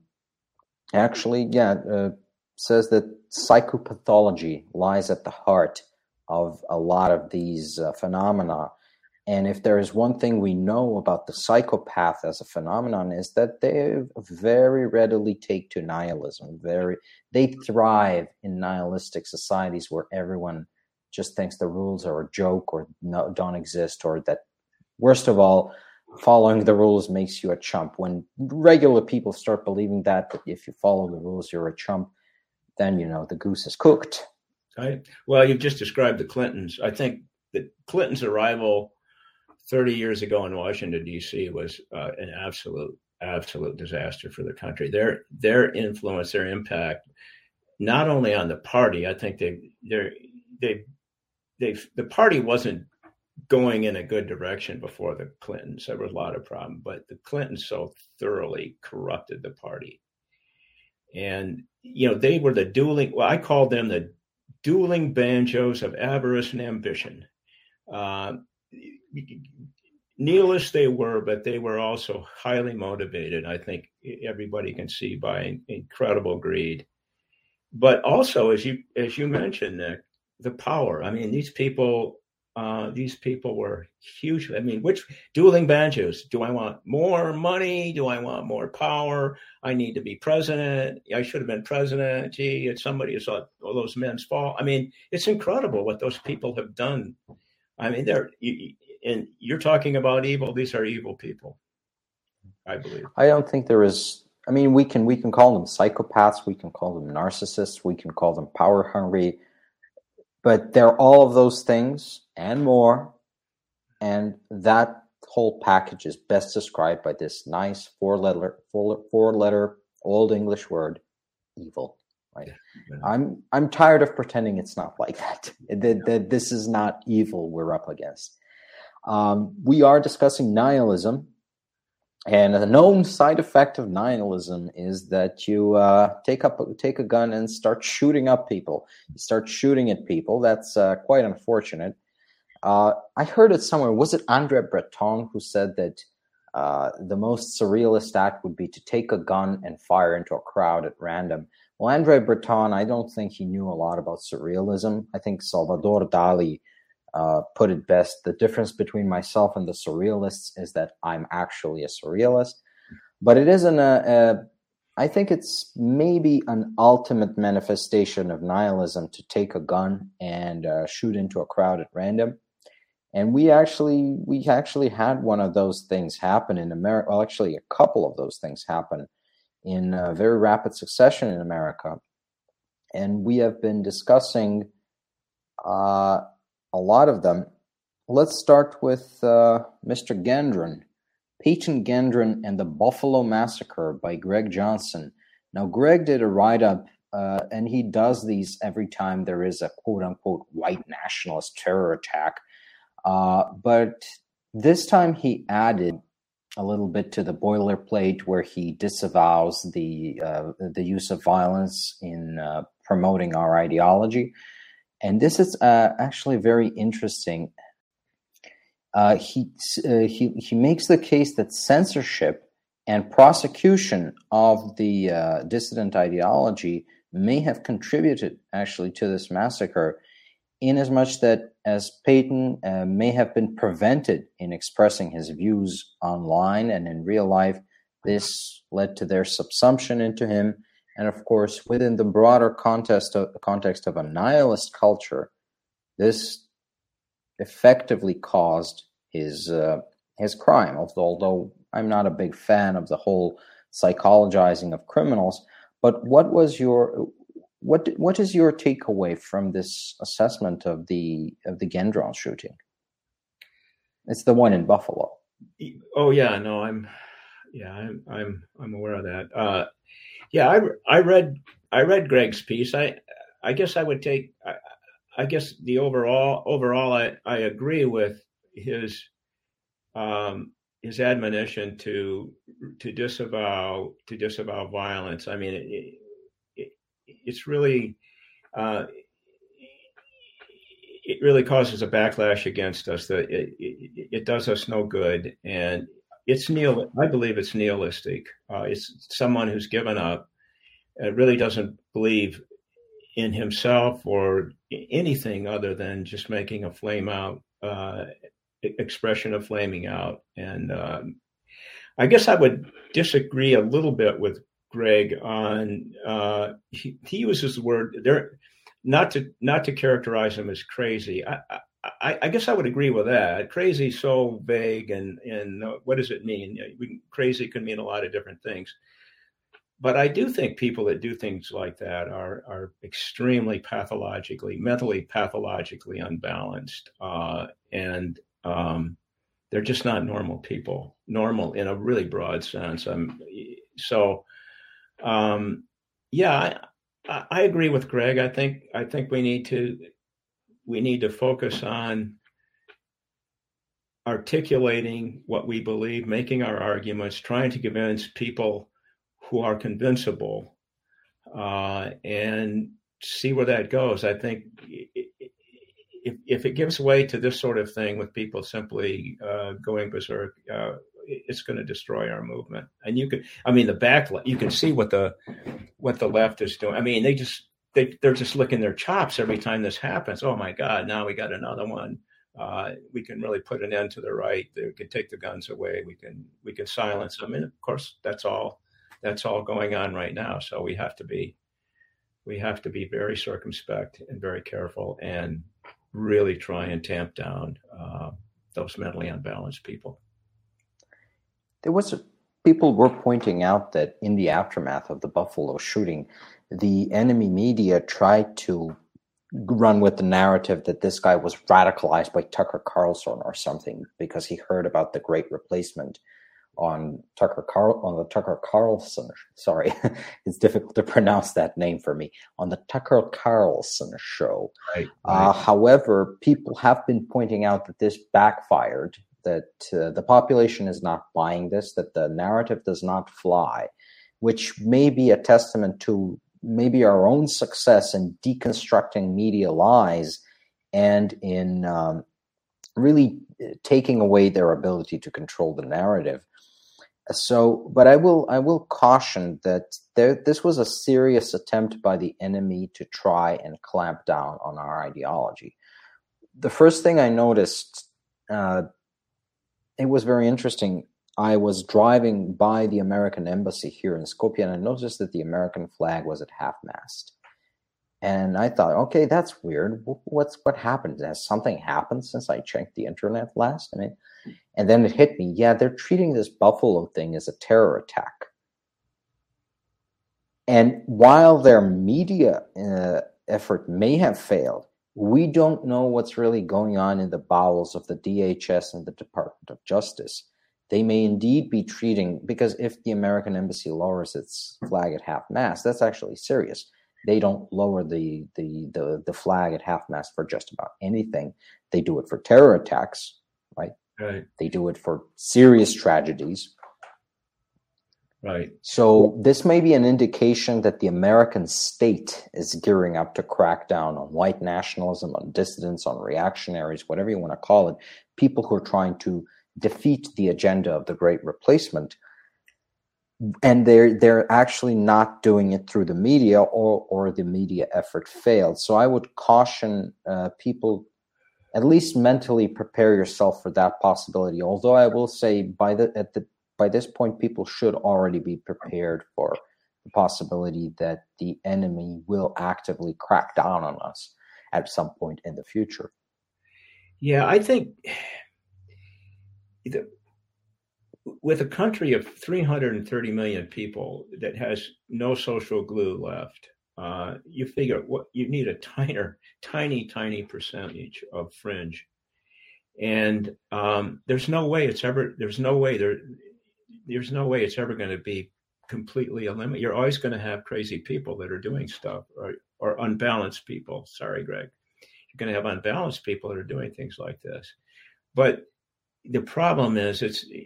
says that psychopathology lies at the heart of a lot of these phenomena. And if there is one thing we know about the psychopath as a phenomenon, is that they very readily take to nihilism. They thrive in nihilistic societies where everyone just thinks the rules are a joke or don't exist, or that, worst of all, following the rules makes you a chump. When regular people start believing that if you follow the rules, you're a chump, then the goose is cooked. Right. Well, you've just described the Clintons. I think that Clinton's arrival 30 years ago in Washington, D.C. was an absolute disaster for the country. Their influence, their impact, not only on the party, I think the party wasn't going in a good direction before the Clintons. There were a lot of problems, but the Clintons so thoroughly corrupted the party. And, they were the dueling, I called them the dueling banjos of avarice and ambition. Nihilists they were, but they were also highly motivated. I think everybody can see by incredible greed. But also, as you mentioned, Nick, the power. I mean, these people were huge. I mean, which dueling banjos? Do I want more money? Do I want more power? I need to be president. I should have been president. Gee, it's somebody who saw all those men's fall. I mean, it's incredible what those people have done. I mean, and you're talking about evil. These are evil people, I believe. I don't think there is. I mean, we can call them psychopaths. We can call them narcissists. We can call them power hungry. But they're all of those things and more. And that whole package is best described by this nice four-letter Old English word, evil. Right? Yeah. I'm tired of pretending it's not like that. That this is not evil we're up against. We are discussing nihilism. And a known side effect of nihilism is that you take a gun and start shooting up people. You start shooting at people. That's quite unfortunate. I heard it somewhere. Was it André Breton who said that the most surrealist act would be to take a gun and fire into a crowd at random? Well, André Breton, I don't think he knew a lot about surrealism. I think Salvador Dali put it best. The difference between myself and the surrealists is that I'm actually a surrealist. But it isn't I think it's maybe an ultimate manifestation of nihilism to take a gun and shoot into a crowd at random. And we actually had one of those things happen in America. Well, actually, a couple of those things happen in very rapid succession in America. And we have been discussing a lot of them. Let's start with Mr. Gendron, Peyton Gendron and the Buffalo Massacre by Greg Johnson. Now, Greg did a write-up, and he does these every time there is a quote-unquote white nationalist terror attack. But this time he added a little bit to the boilerplate where he disavows the use of violence in promoting our ideology. And this is actually very interesting. He makes the case that censorship and prosecution of the dissident ideology may have contributed actually to this massacre, in as much that as Peyton may have been prevented in expressing his views online and in real life, this led to their subsumption into him. And of course, within the broader context of a nihilist culture, this effectively caused his crime. Although I'm not a big fan of the whole psychologizing of criminals, but what is your takeaway from this assessment of the Gendron shooting? It's the one in Buffalo. Oh yeah, no, I'm aware of that. I read Greg's piece. I guess I would take. I guess the overall I agree with his admonition to disavow violence. I mean, it's really it really causes a backlash against us. That it does us no good, and I believe it's nihilistic. It's someone who's given up, really doesn't believe in himself or anything other than just making a flame out expression of flaming out. And I guess I would disagree a little bit with Greg on he uses the word there, not to characterize him as crazy. I guess I would agree with that. Crazy is so vague, and what does it mean? Crazy can mean a lot of different things. But I do think people that do things like that are extremely mentally pathologically unbalanced. And They're just not normal people, normal in a really broad sense. Yeah, I agree with Greg. I think we need to focus on articulating what we believe, making our arguments, trying to convince people who are convincible, and see where that goes. I think if it gives way to this sort of thing with people simply going berserk, it's going to destroy our movement. And you can see what the left is doing. I mean, they're just licking their chops every time this happens. Oh my God, now we got another one. We can really put an end to the right. They can take the guns away. We can silence them. And of course, that's all going on right now. So we have to be very circumspect and very careful, and really try and tamp down those mentally unbalanced people. People were pointing out that in the aftermath of the Buffalo shooting, the enemy media tried to run with the narrative that this guy was radicalized by Tucker Carlson or something because he heard about the Great Replacement on the Tucker Carlson. Sorry, it's difficult to pronounce that name for me. On the Tucker Carlson show. Right. However, people have been pointing out that this backfired, that the population is not buying this, that the narrative does not fly, which may be a testament to maybe our own success in deconstructing media lies and in really taking away their ability to control the narrative. So, but I will caution that this was a serious attempt by the enemy to try and clamp down on our ideology. The first thing I noticed, it was very interesting. I was driving by the American embassy here in Skopje, and I noticed that the American flag was at half-mast. And I thought, okay, that's weird. What happened? Has something happened since I checked the internet last? And then it hit me. Yeah, they're treating this Buffalo thing as a terror attack. And while their media effort may have failed, we don't know what's really going on in the bowels of the DHS and the Department of Justice. They may indeed be treating, because if the American embassy lowers its flag at half-mast, that's actually serious. They don't lower the flag at half-mast for just about anything. They do it for terror attacks, right? Right. They do it for serious tragedies. Right. So this may be an indication that the American state is gearing up to crack down on white nationalism, on dissidents, on reactionaries, whatever you want to call it, people who are trying to defeat the agenda of the Great Replacement. And they're actually not doing it through the media, or the media effort failed. So I would caution people, at least mentally prepare yourself for that possibility. Although I will say by this point, people should already be prepared for the possibility that the enemy will actively crack down on us at some point in the future. Yeah, I think with a country of 330 million people that has no social glue left, you figure what you need a tiny percentage of fringe, and there's no way it's ever going to be completely eliminated. You're always going to have crazy people that are doing stuff, or unbalanced people. Sorry, Greg. You're going to have unbalanced people that are doing things like this. But the problem is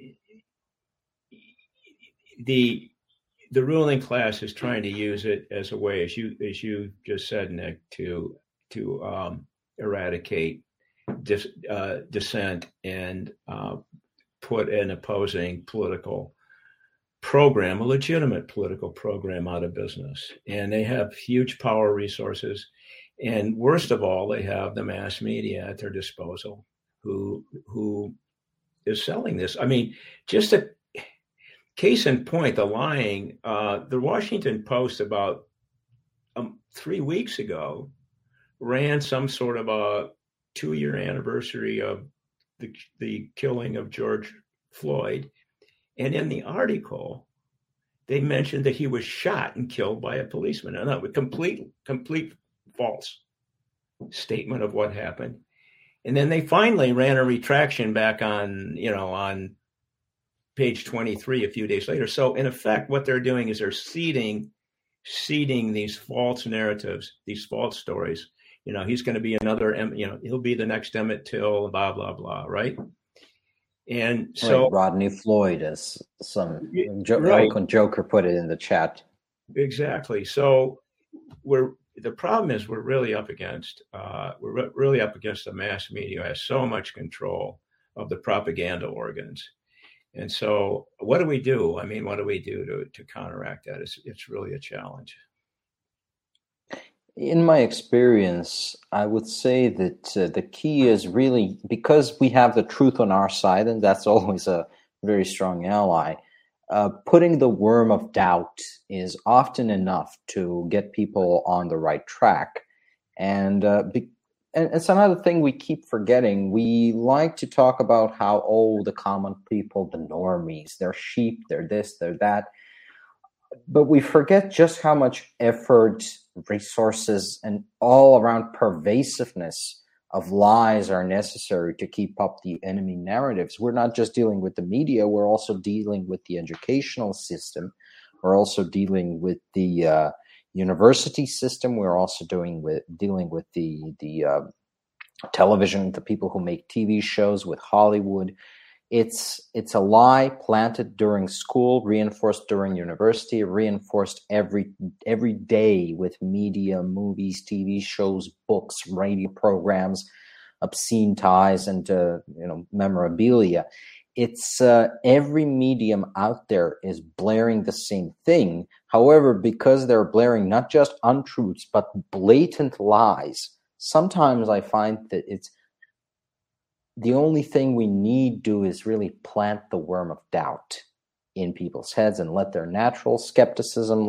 the ruling class is trying to use it as a way, as you just said, Nick, to eradicate dissent and put an opposing political program, a legitimate political program, out of business. And they have huge power resources. And worst of all, they have the mass media at their disposal who is selling this. I mean, just a case in point, the lying, the Washington Post about 3 weeks ago ran some sort of a 2-year anniversary of the killing of George Floyd. And in the article, they mentioned that he was shot and killed by a policeman. And that was complete false statement of what happened. And then they finally ran a retraction back on, on page 23 a few days later. So in effect, what they're doing is they're seeding these false narratives, these false stories. He's going to be another, he'll be the next Emmett Till, blah, blah, blah, right? And so Rodney Floyd, as some eloquent joker put it in the chat. Exactly. So the problem is we're really up against the mass media who has so much control of the propaganda organs. And so what do we do? I mean, what do we do to counteract that? It's really a challenge. In my experience, I would say that the key is really, because we have the truth on our side, and that's always a very strong ally, putting the worm of doubt is often enough to get people on the right track. And it's another thing we keep forgetting. We like to talk about how, the common people, the normies, they're sheep, they're this, they're that. But we forget just how much effort, resources, and all-around pervasiveness of lies are necessary to keep up the enemy narratives. We're not just dealing with the media, we're also dealing with the educational system. We're also dealing with the university system. We're also dealing with the television, the people who make TV shows, with Hollywood. It's a lie planted during school, reinforced during university, reinforced every day with media, movies, TV shows, books, radio programs, obscene ties, and memorabilia. It's every medium out there is blaring the same thing. However, because they're blaring not just untruths but blatant lies, sometimes I find that it's the only thing we need to do is really plant the worm of doubt in people's heads and let their natural skepticism,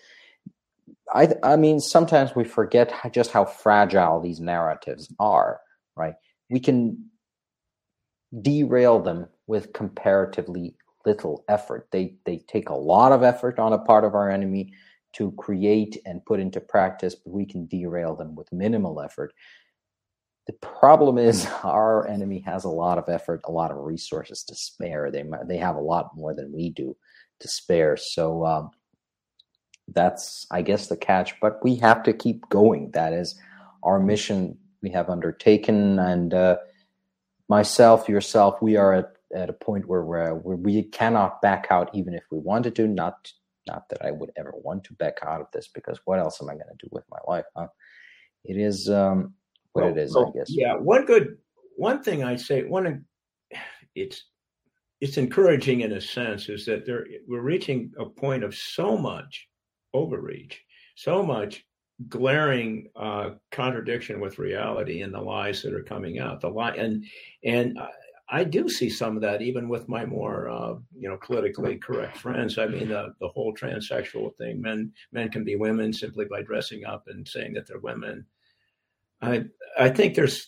I mean, sometimes we forget just how fragile these narratives are, right? We can derail them with comparatively little effort. They take a lot of effort on a part of our enemy to create and put into practice, but we can derail them with minimal effort. The problem is our enemy has a lot of effort, a lot of resources to spare. They have a lot more than we do to spare. So that's, I guess, the catch. But we have to keep going. That is our mission we have undertaken. And myself, yourself, we are at a point where we cannot back out, even if we wanted to. Not that I would ever want to back out of this, because what else am I going to do with my life? Huh? It is it is, I guess. Yeah, one thing I'd say, it's encouraging in a sense, is that we're reaching a point of so much overreach, so much glaring contradiction with reality in the lies that are coming out. And I do see some of that even with my more politically correct friends. I mean, the whole transsexual thing. Men can be women simply by dressing up and saying that they're women. I think there's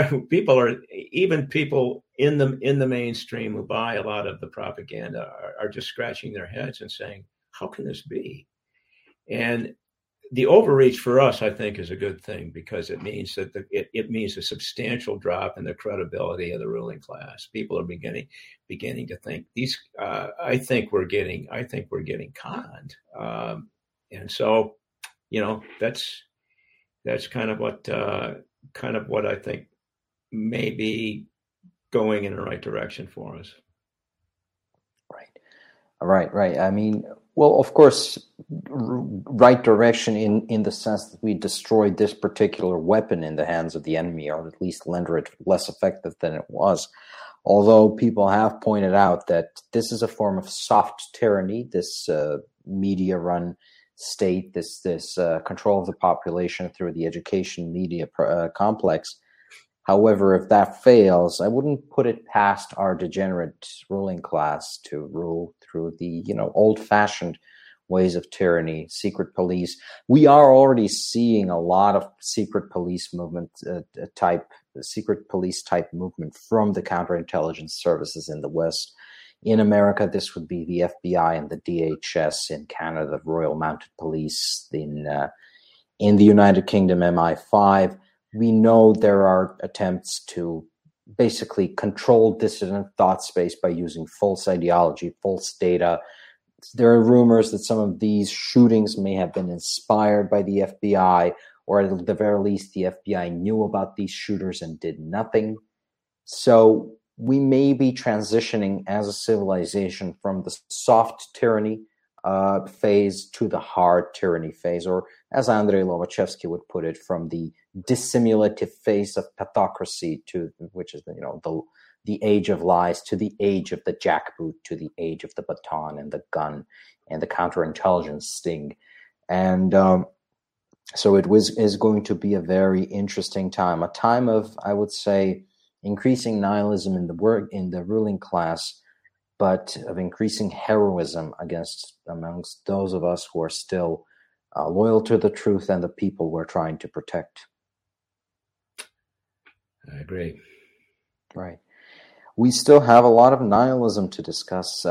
people in the mainstream who buy a lot of the propaganda are just scratching their heads and saying, how can this be? And the overreach for us, I think, is a good thing, because it means that it means a substantial drop in the credibility of the ruling class. People are beginning to think I think we're getting conned, and so that's kind of what I think may be going in the right direction for us. Right. I mean, well, of course, right direction in the sense that we destroyed this particular weapon in the hands of the enemy, or at least render it less effective than it was. Although people have pointed out that this is a form of soft tyranny, this media-run state, this control of the population through the education media complex. However, if that fails, I wouldn't put it past our degenerate ruling class to rule through the old-fashioned ways of tyranny, secret police. We are already seeing a lot of secret police type movement from the counterintelligence services in the West. In America, this would be the FBI and the DHS. In Canada, the Royal Mounted Police. In the United Kingdom, MI5. We know there are attempts to basically control dissident thought space by using false ideology, false data. There are rumors that some of these shootings may have been inspired by the FBI, or at the very least, the FBI knew about these shooters and did nothing. So we may be transitioning as a civilization from the soft tyranny phase to the hard tyranny phase, or as Andrei Lobachevsky would put it, from the dissimulative phase of pathocracy to, which is the age of lies, to the age of the jackboot, to the age of the baton and the gun and the counterintelligence sting. And so it is going to be a very interesting time, a time of, I would say, increasing nihilism in the ruling class, but of increasing heroism amongst those of us who are still loyal to the truth and the people we're trying to protect. I agree. Right. We still have a lot of nihilism to discuss.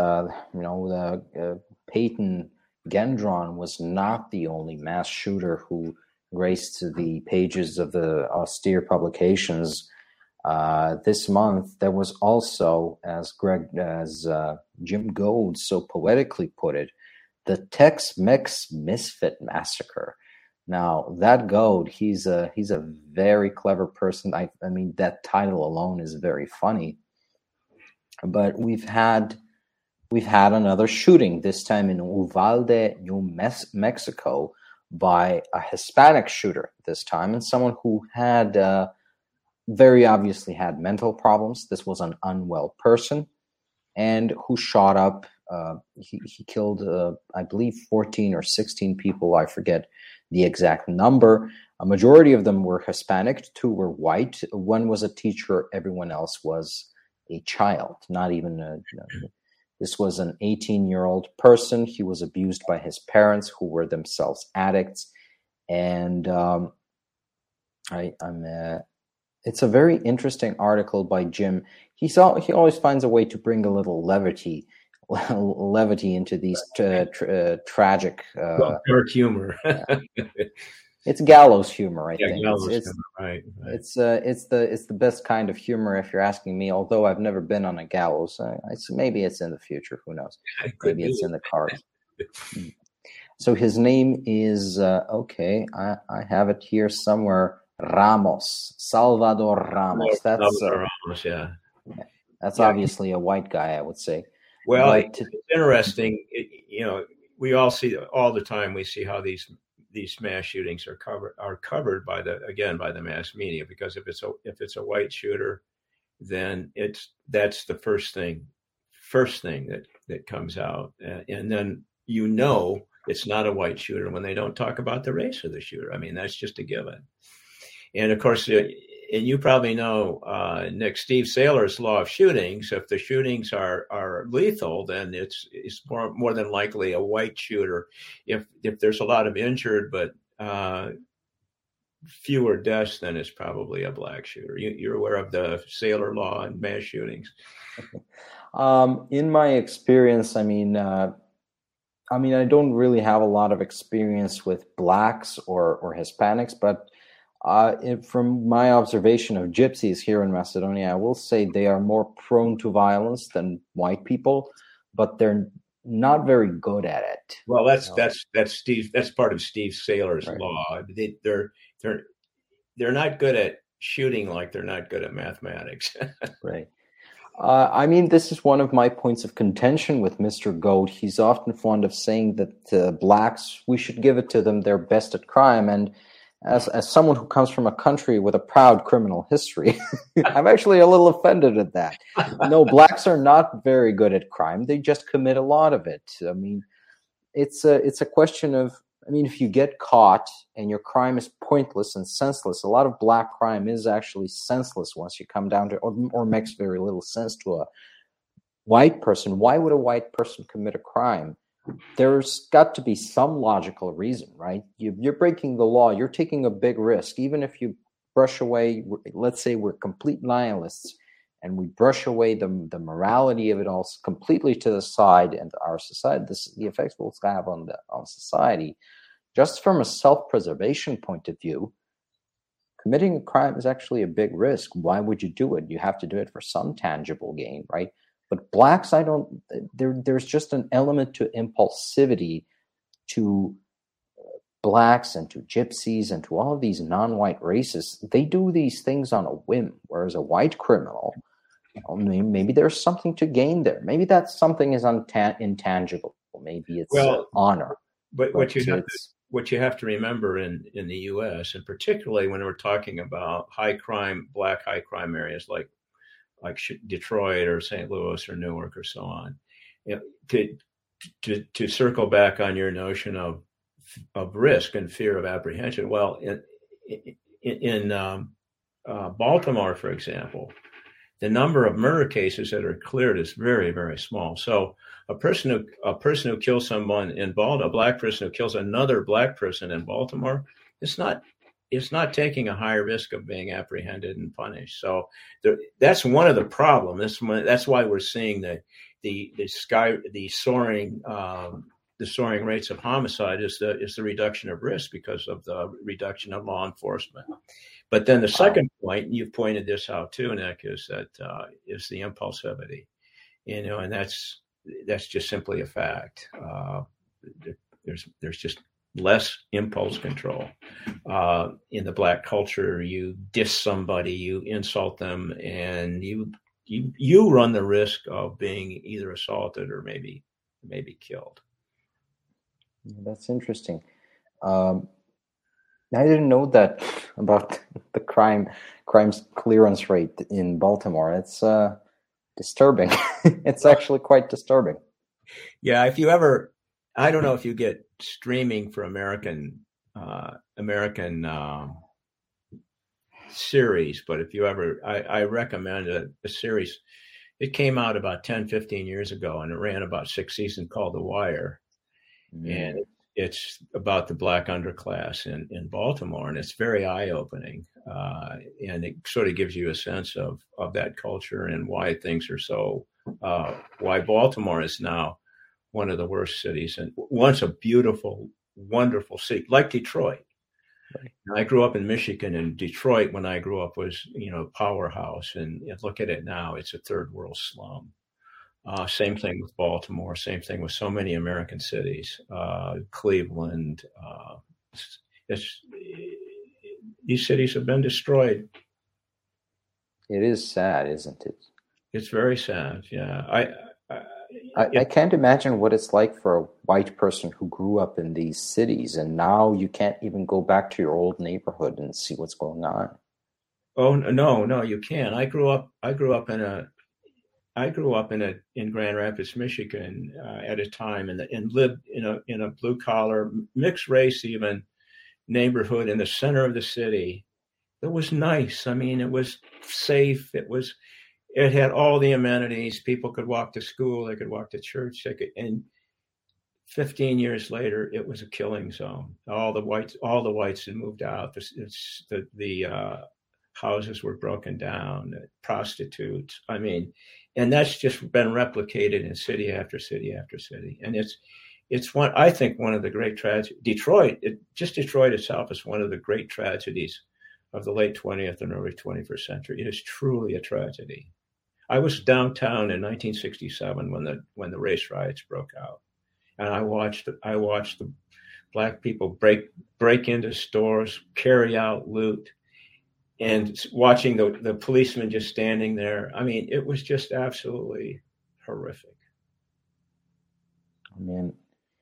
Peyton Gendron was not the only mass shooter who graced the pages of the austere publications. This month, there was also, as Jim Goad so poetically put it, the Tex-Mex Misfit Massacre. Now, that Goad, he's a very clever person. I mean, that title alone is very funny. But we've had another shooting, this time in Uvalde, New Mexico, by a Hispanic shooter this time, and someone who had very obviously had mental problems. This was an unwell person, and who shot up. He killed, I believe, 14 or 16 people. I forget the exact number. A majority of them were Hispanic. 2 were white. 1 was a teacher. Everyone else was a child. Not even this was an 18-year-old person. He was abused by his parents, who were themselves addicts. And it's a very interesting article by Jim. He always finds a way to bring a little levity into these tragic dark humor. It's gallows humor, I think. Gallows humor, right. It's the best kind of humor, if you're asking me. Although I've never been on a gallows, maybe it's in the future. Who knows? Maybe it's in the cards. So his name is I have it here somewhere. Salvador Ramos. Salvador Ramos, yeah. That's obviously a white guy, I would say. Well, it's interesting. We all see all the time. We see how these mass shootings are covered by the mass media, because if it's a white shooter, then that's the first thing that comes out, and then it's not a white shooter when they don't talk about the race of the shooter. I mean, that's just a given. And of course, and you probably know, Nick, Steve Saylor's law of shootings. If the shootings are lethal, then it's more than likely a white shooter. If there's a lot of injured but fewer deaths, then it's probably a black shooter. You're aware of the Saylor law and mass shootings? In my experience, I mean, I don't really have a lot of experience with blacks or Hispanics, but from my observation of gypsies here in Macedonia, I will say they are more prone to violence than white people, but they're not very good at it. Well, that's part of Steve Saylor's law. They're not good at shooting like they're not good at mathematics. Right. This is one of my points of contention with Mr. Goad. He's often fond of saying that blacks, we should give it to them, they're best at crime. And as someone who comes from a country with a proud criminal history, I'm actually a little offended at that. No, blacks are not very good at crime. They just commit a lot of it. I mean, it's a question of, if you get caught and your crime is pointless and senseless, a lot of black crime is actually senseless once you come down to, or makes very little sense to a white person. Why would a white person commit a crime? There's got to be some logical reason, right? You're breaking the law. You're taking a big risk. Even if you brush away, let's say we're complete nihilists, and we brush away the morality of it all completely to the side, and our society, the effects we'll have on society, just from a self-preservation point of view, committing a crime is actually a big risk. Why would you do it? You have to do it for some tangible gain, right? But blacks, there's just an element to impulsivity to blacks and to gypsies and to all of these non-white races. They do these things on a whim, whereas a white criminal, maybe there's something to gain there. Maybe that something is intangible. Maybe it's honor. But what you have to remember in the U.S., and particularly when we're talking about black high crime areas like Detroit or St. Louis or Newark or so on, to circle back on your notion of risk and fear of apprehension. Well, in Baltimore, for example, the number of murder cases that are cleared is very, very small. So a person who kills someone in Baltimore, a black person who kills another black person in Baltimore, it's not taking a high risk of being apprehended and punished. So that's one of the problems. That's why we're seeing the soaring rates of homicide is the reduction of risk because of the reduction of law enforcement. But then the second point, and you've pointed this out too, Nick, is is the impulsivity, and that's just simply a fact. There's just less impulse control in the black culture. You diss somebody, you insult them, and you run the risk of being either assaulted or maybe killed. That's interesting. I didn't know that about the crime's clearance rate in Baltimore. It's disturbing. It's actually quite disturbing. Yeah, I don't know if you get streaming for American series, but if you ever, I recommend a series. It came out about 10, 15 years ago, and it ran about 6 seasons, called The Wire. And it's about the black underclass in Baltimore, and it's very eye-opening. And it sort of gives you a sense of that culture and why things are so, why Baltimore is now one of the worst cities, and once a beautiful, wonderful city, like Detroit. Right. I grew up in Michigan, and Detroit, when I grew up, was, a powerhouse. And look at it now, it's a third world slum. Same thing with Baltimore, same thing with so many American cities, Cleveland. These cities have been destroyed. It is sad, isn't it? It's very sad, yeah. I can't imagine what it's like for a white person who grew up in these cities, and now you can't even go back to your old neighborhood and see what's going on. Oh, no, you can't. I grew up in Grand Rapids, Michigan, at a time, and lived in a blue collar, mixed race even neighborhood in the center of the city. It was nice. I mean, it was safe. It had all the amenities. People could walk to school. They could walk to church. And 15 years later, it was a killing zone. All the whites had moved out. The houses were broken down. Prostitutes. I mean. And that's just been replicated in city after city after city. And it's one of the great tragedies. Detroit itself is one of the great tragedies of the late 20th and early 21st century. It is truly a tragedy. I was downtown in 1967 when the race riots broke out, and I watched the black people break into stores, carry out loot, and watching the policemen just standing there. I mean, it was just absolutely horrific. I mean,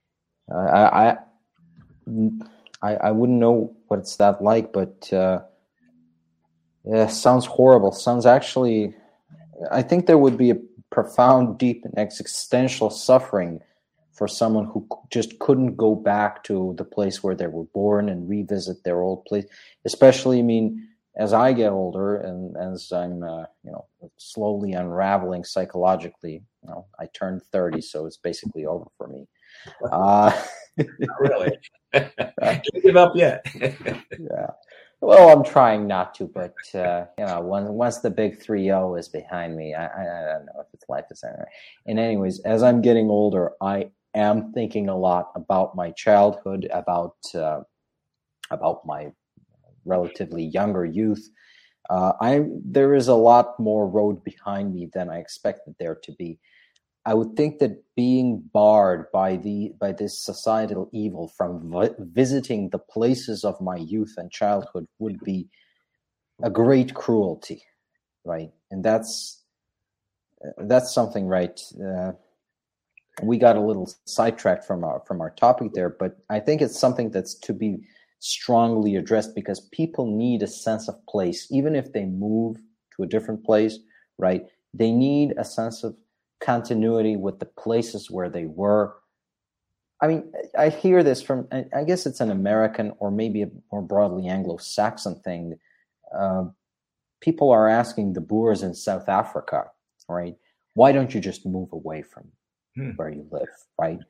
I wouldn't know what it's that like, but yeah, sounds horrible. Sounds actually, I think there would be a profound, deep, and existential suffering for someone who just couldn't go back to the place where they were born and revisit their old place. Especially, I mean, as I get older and as I'm, slowly unraveling psychologically, I turned 30, so it's basically over for me. Really? Can't give up yet. Yeah. Well, I'm trying not to, but once the big 3-0 is behind me, I don't know if it's life is anyway. And anyways, as I'm getting older, I am thinking a lot about my childhood, about my relatively younger youth. There is a lot more road behind me than I expected there to be. I would think that being barred by this societal evil from visiting the places of my youth and childhood would be a great cruelty, right? And that's something, right? We got a little sidetracked from our topic there, but I think it's something that's to be strongly addressed, because people need a sense of place, even if they move to a different place, right? They need a sense of continuity with the places where they were. I mean, I hear this from, I guess it's an American or maybe a more broadly Anglo-Saxon thing. People are asking the Boers in South Africa, right? Why don't you just move away from where you live, right?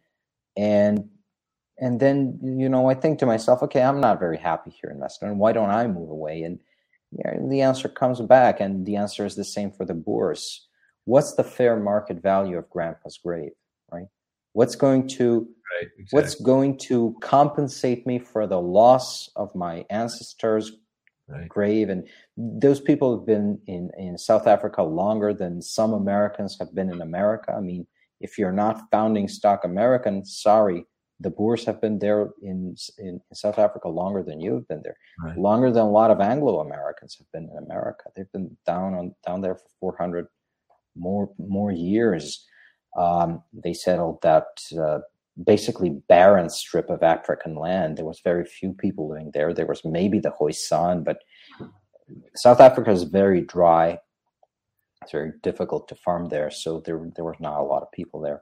And then, I think to myself, okay, I'm not very happy here in Western. Why don't I move away? And the answer comes back, and the answer is the same for the Boers. What's the fair market value of Grandpa's grave, right? What's going to compensate me for the loss of my ancestors' grave? And those people have been in South Africa longer than some Americans have been in America. I mean, if you're not founding stock American, sorry. The Boers have been there in South Africa longer than you've been there, longer than a lot of Anglo-Americans have been in America. They've been down there for 400 more years. They settled that basically barren strip of African land. There was very few people living there. There was maybe the Khoisan, but South Africa is very dry. It's very difficult to farm there, so there was not a lot of people there.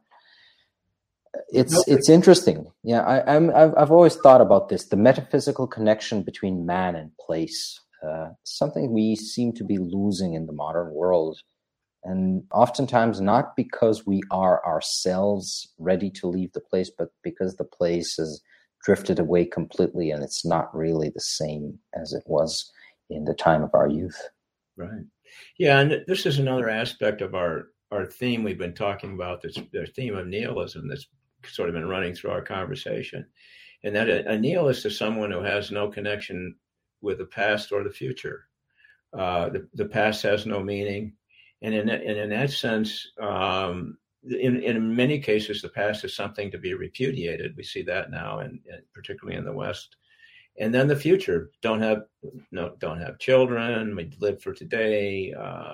It's interesting. Yeah, I've always thought about this, the metaphysical connection between man and place, something we seem to be losing in the modern world. And oftentimes not because we are ourselves ready to leave the place, but because the place has drifted away completely and it's not really the same as it was in the time of our youth. Right. Yeah, and this is another aspect of our theme we've been talking about, the theme of nihilism that's sort of been running through our conversation. And that a nihilist is someone who has no connection with the past or the future. The past has no meaning. And in that sense, in many cases, the past is something to be repudiated. We see that now, and particularly in the West. And then the future, don't have children, we live for today.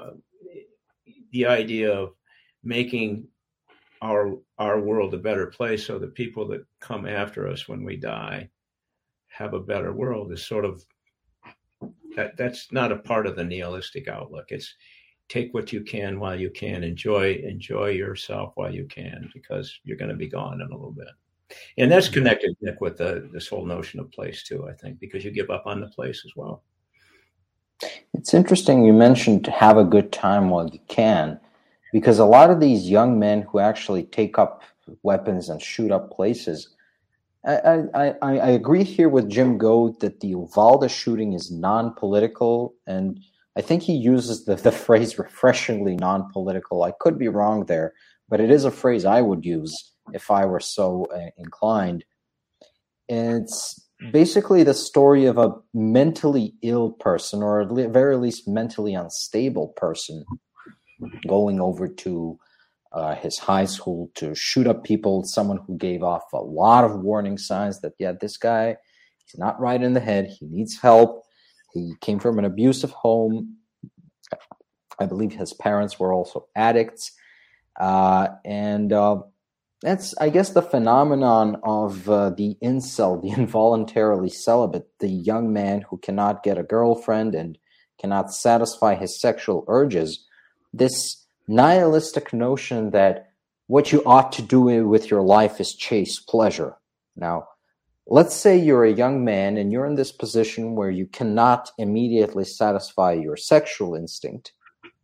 The idea of making our world a better place so that people that come after us when we die have a better world is sort of, that's not a part of the nihilistic outlook. It's take what you can while you can, enjoy yourself while you can, because you're going to be gone in a little bit. And that's connected, Nick, with this whole notion of place too, I think, because you give up on the place as well. It's interesting you mentioned to have a good time while you can, because a lot of these young men who actually take up weapons and shoot up places, I agree here with Jim Goad that the Uvalde shooting is non-political, and I think he uses the phrase refreshingly non-political. I could be wrong there, but it is a phrase I would use if I were so inclined. And it's basically the story of a mentally ill person, or at the very least mentally unstable person, going over to his high school to shoot up people, someone who gave off a lot of warning signs that, yeah, this guy, he's not right in the head, he needs help. He came from an abusive home. I believe his parents were also addicts. And that's, I guess, the phenomenon of the incel, the involuntarily celibate, the young man who cannot get a girlfriend and cannot satisfy his sexual urges. This nihilistic notion that what you ought to do with your life is chase pleasure. Now, let's say you're a young man and you're in this position where you cannot immediately satisfy your sexual instinct.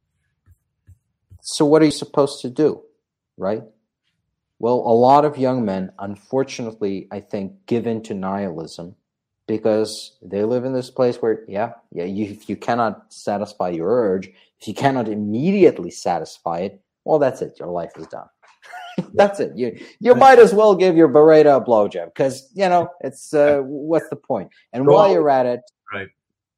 So what are you supposed to do, right? Well, a lot of young men, unfortunately, I think, give in to nihilism because they live in this place where, if you cannot satisfy your urge, if you cannot immediately satisfy it, well, that's it. Your life is done. That's it. You might as well give your Beretta a blowjob because, it's what's the point? And while you're at it, right.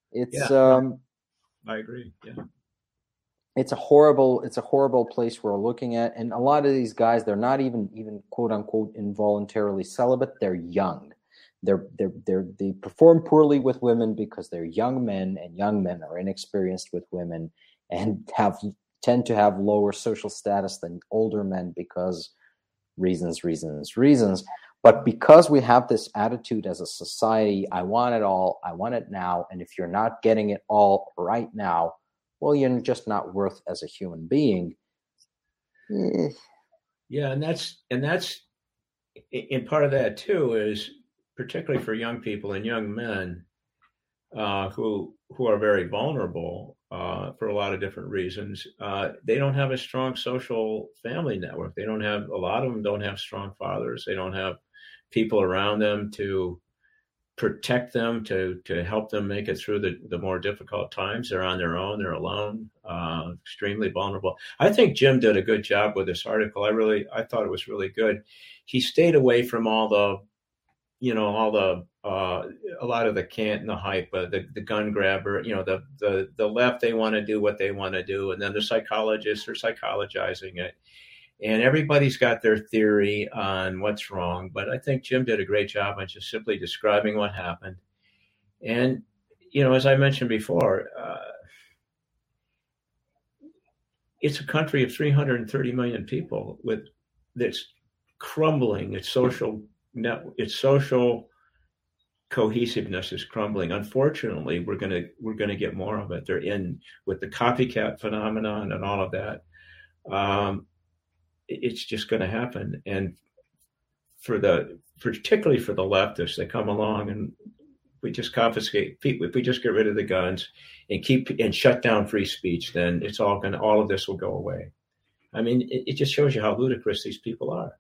It's I agree. Yeah. It's a horrible place we're looking at, and a lot of these guys, they're not even quote unquote involuntarily celibate. They're young. They perform poorly with women because they're young men, and young men are inexperienced with women and tend to have lower social status than older men because reasons. But because we have this attitude as a society, I want it all, I want it now, and if you're not getting it all right now, well, you're just not worth as a human being. Yeah, and that's in part of that too is particularly for young people and young men who are very vulnerable for a lot of different reasons. They don't have a strong social family network. A lot of them don't have strong fathers. They don't have people around them to protect them, to help them make it through the more difficult times. They're on their own. They're alone, extremely vulnerable. I think Jim did a good job with this article. I thought it was really good. He stayed away from a lot of the cant and the hype, the gun grabber, the left, they want to do what they want to do. And then the psychologists are psychologizing it. And everybody's got their theory on what's wrong. But I think Jim did a great job on just simply describing what happened. And, as I mentioned before, it's a country of 330 million people that's crumbling. Its social cohesiveness is crumbling. Unfortunately, we're going to get more of it. They're in with the copycat phenomenon and all of that. It's just going to happen. And particularly for the leftists, they come along and we just confiscate people. If we just get rid of the guns and shut down free speech, then all of this will go away. I mean, it just shows you how ludicrous these people are.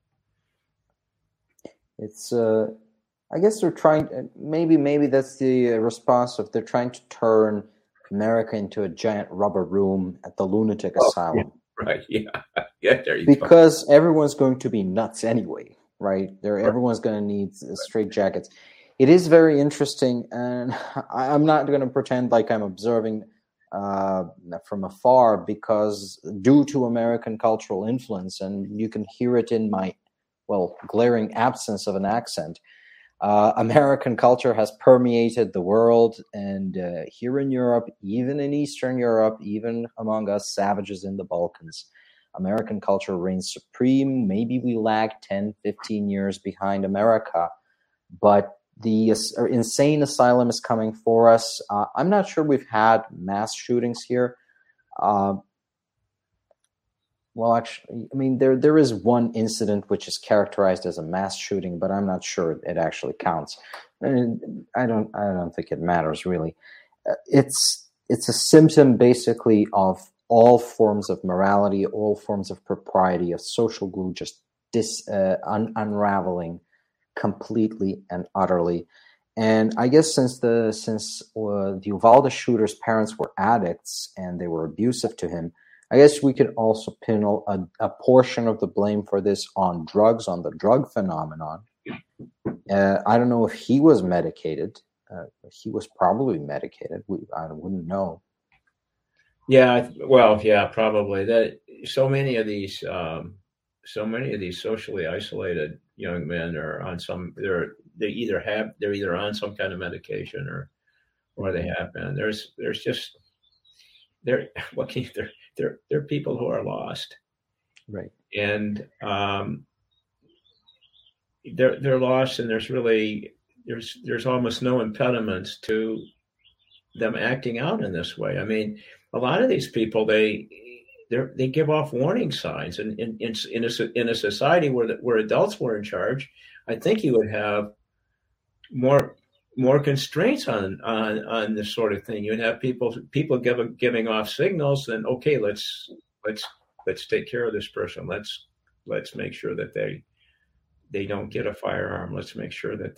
It's, I guess they're trying, maybe that's the response of they're trying to turn America into a giant rubber room at the lunatic asylum. Yeah. Right. Yeah. Yeah. There you go. Because everyone's going to be nuts anyway, right? Everyone's going to need straight jackets. It is very interesting, and I'm not going to pretend like I'm observing from afar because due to American cultural influence, and you can hear it in my, glaring absence of an accent, American culture has permeated the world, and here in Europe, even in Eastern Europe, even among us savages in the Balkans, American culture reigns supreme. Maybe we lag 10, 15 years behind America, but the insane asylum is coming for us. I'm not sure we've had mass shootings here. Actually, I mean, there is one incident which is characterized as a mass shooting, but I'm not sure it actually counts. And I don't think it matters really. It's a symptom basically of all forms of morality, all forms of propriety, of social glue just unraveling completely and utterly. And I guess since the Uvalde shooter's parents were addicts and they were abusive to him, I guess we could also pin a portion of the blame for this on drugs, on the drug phenomenon. I don't know if he was medicated. He was probably medicated. I wouldn't know. Yeah, probably. That so many of these socially isolated young men are on they're either on some kind of medication or they have been. There's just they're people who are lost, right? And they're lost, and there's almost no impediments to them acting out in this way. I mean, a lot of these people they give off warning signs, and in a society where adults were in charge, I think you would have more constraints on this sort of thing. You'd have people giving off signals, and okay, let's take care of this person. Let's make sure that they don't get a firearm. Let's make sure that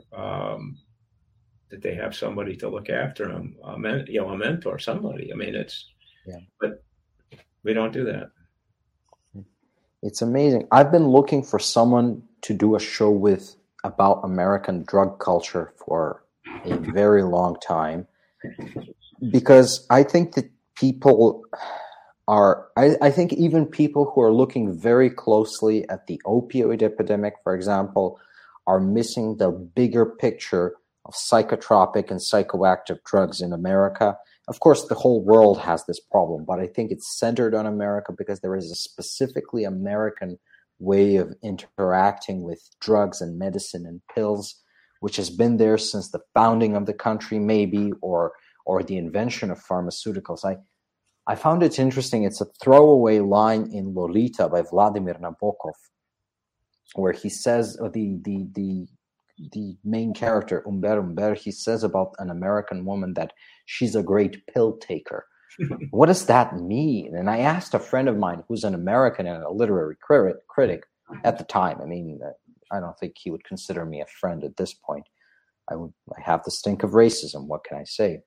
that they have somebody to look after them, a mentor, somebody. I mean, but we don't do that. It's amazing. I've been looking for someone to do a show about American drug culture for a very long time. because I think that people are, I think even people who are looking very closely at the opioid epidemic, for example, are missing the bigger picture of psychotropic and psychoactive drugs in America. Of course, the whole world has this problem, but I think it's centered on America because there is a specifically American way of interacting with drugs and medicine and pills, which has been there since the founding of the country, maybe, or the invention of pharmaceuticals. I found it interesting. It's a throwaway line in Lolita by Vladimir Nabokov, where he says, the main character, Umber, he says about an American woman that she's a great pill taker. What does that mean? And I asked a friend of mine who's an American and a literary critic at the time. I mean, I don't think he would consider me a friend at this point. I have the stink of racism. What can I say?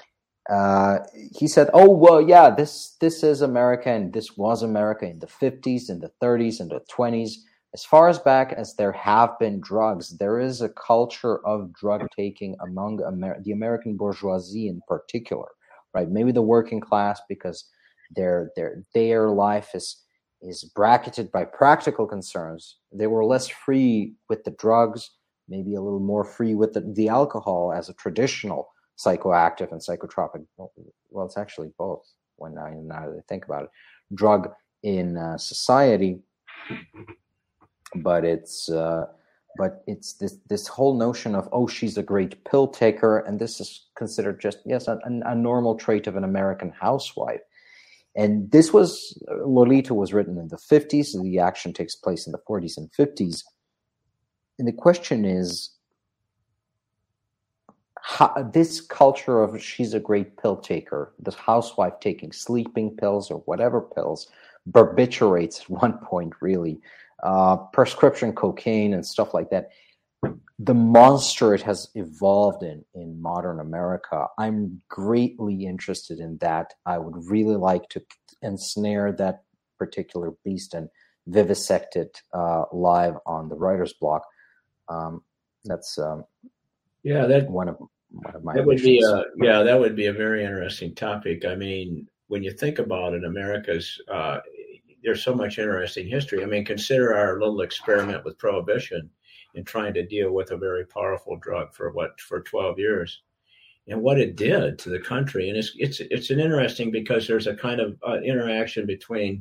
He said, "Oh, well, yeah, this is America, and this was America in the 50s, in the 30s, and the 20s. As far as back as there have been drugs, there is a culture of drug taking among the American bourgeoisie in particular, right? Maybe the working class, because their life is bracketed by practical concerns. They were less free with the drugs, maybe a little more free with the alcohol as a traditional psychoactive and psychotropic. Well, it's actually both. Now that I think about it, drug in society, but it's this whole notion of, oh, she's a great pill taker, and this is considered just a normal trait of an American housewife. And Lolita was written in the 50s, so the action takes place in the 40s and 50s. And the question is, this culture of she's a great pill taker, this housewife taking sleeping pills or whatever pills, barbiturates at one point, really, prescription cocaine and stuff like that. The monster it has evolved in modern America, I'm greatly interested in that. I would really like to ensnare that particular beast and vivisect it live on the Writer's Block. That's one of my that would be that would be a very interesting topic. I mean, when you think about it, America's there's so much interesting history. I mean, consider our little experiment with prohibition in trying to deal with a very powerful drug for 12 years, and what it did to the country. And it's an interesting, because there's a kind of interaction between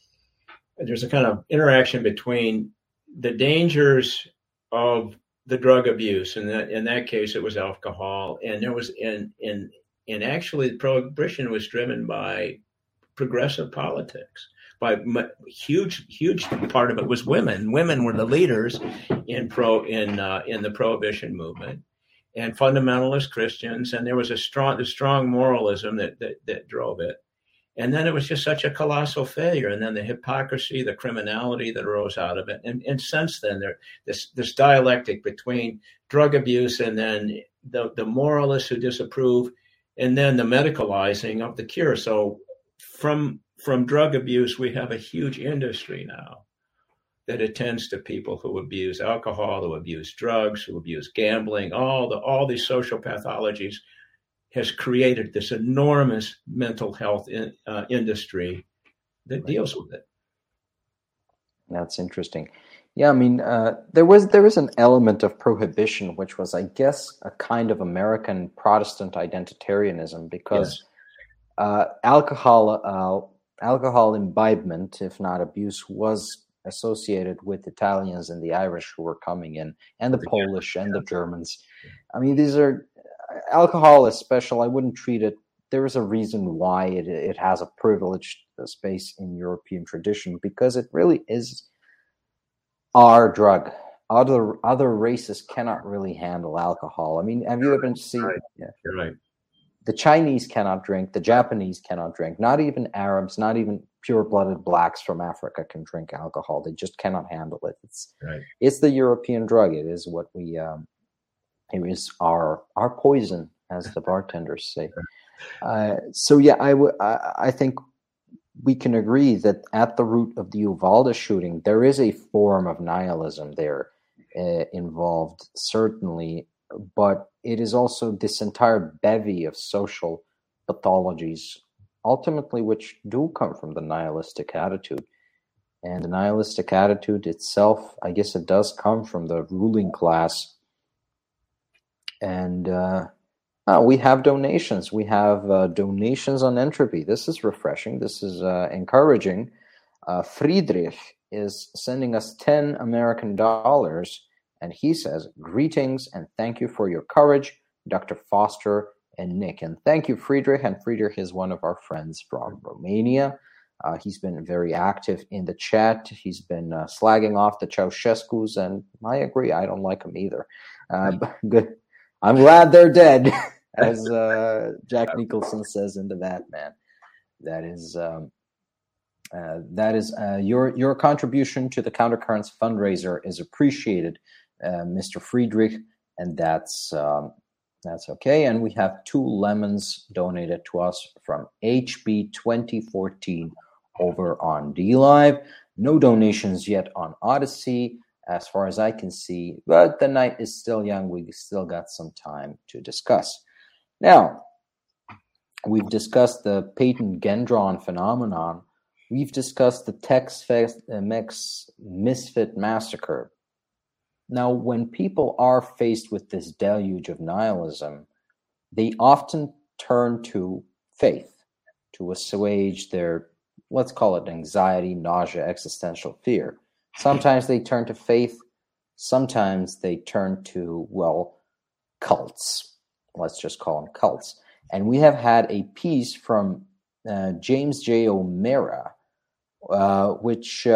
the dangers of the drug abuse, and in that case it was alcohol, and there was and actually prohibition was driven by progressive politics. By huge part of it was women. Women were the leaders in the prohibition movement, and fundamentalist Christians, and there was a strong moralism that drove it. And then it was just such a colossal failure. And then the hypocrisy, the criminality that arose out of it. And since then, this dialectic between drug abuse and then the moralists who disapprove, and then the medicalizing of the cure. So from drug abuse, we have a huge industry now that attends to people who abuse alcohol, who abuse drugs, who abuse gambling, all these social pathologies. Has created this enormous mental health industry that deals with it. That's interesting. Yeah, I mean, there was an element of prohibition, which was, I guess, a kind of American Protestant identitarianism, because alcohol imbibement, if not abuse, was associated with Italians and the Irish who were coming in, and the Polish and the Germans. I mean, alcohol is special. I wouldn't treat it. There is a reason why it has a privileged space in European tradition, because it really is our drug. Other races cannot really handle alcohol. I mean, have you ever seen? Right. Yeah, you're right. The Chinese cannot drink. The Japanese cannot drink. Not even Arabs, not even pure-blooded blacks from Africa can drink alcohol. They just cannot handle it. It's the European drug. It is what we. It is our poison, as the bartenders say. So yeah, I think we can agree that at the root of the Uvalde shooting, there is a form of nihilism there involved, certainly, but it is also this entire bevy of social pathologies, ultimately, which do come from the nihilistic attitude. And the nihilistic attitude itself, I guess it does come from the ruling class. And we have donations. We have donations on Entropy. This is refreshing. This is encouraging. Friedrich is sending us 10 American dollars, and he says, "Greetings and thank you for your courage, Dr. Foster and Nick." And thank you, Friedrich. And Friedrich is one of our friends from Romania. He's been very active in the chat. He's been slagging off the Ceausescus, and I agree. I don't like them either. But good. I'm glad they're dead, as Jack Nicholson says in The Batman. That is your contribution to the Countercurrents fundraiser is appreciated, Mr. Friedrich, and that's okay. And we have 2 lemons donated to us from HB 2014 over on DLive. No donations yet on Odyssey, as far as I can see, but the night is still young. We still got some time to discuss. Now, we've discussed the Peyton Gendron phenomenon. We've discussed the Tex-Mex Misfit Massacre. Now, when people are faced with this deluge of nihilism, they often turn to faith to assuage their, let's call it anxiety, nausea, existential fear. Sometimes they turn to faith. Sometimes they turn to, well, cults. Let's just call them cults. And we have had a piece from James J. O'Meara, which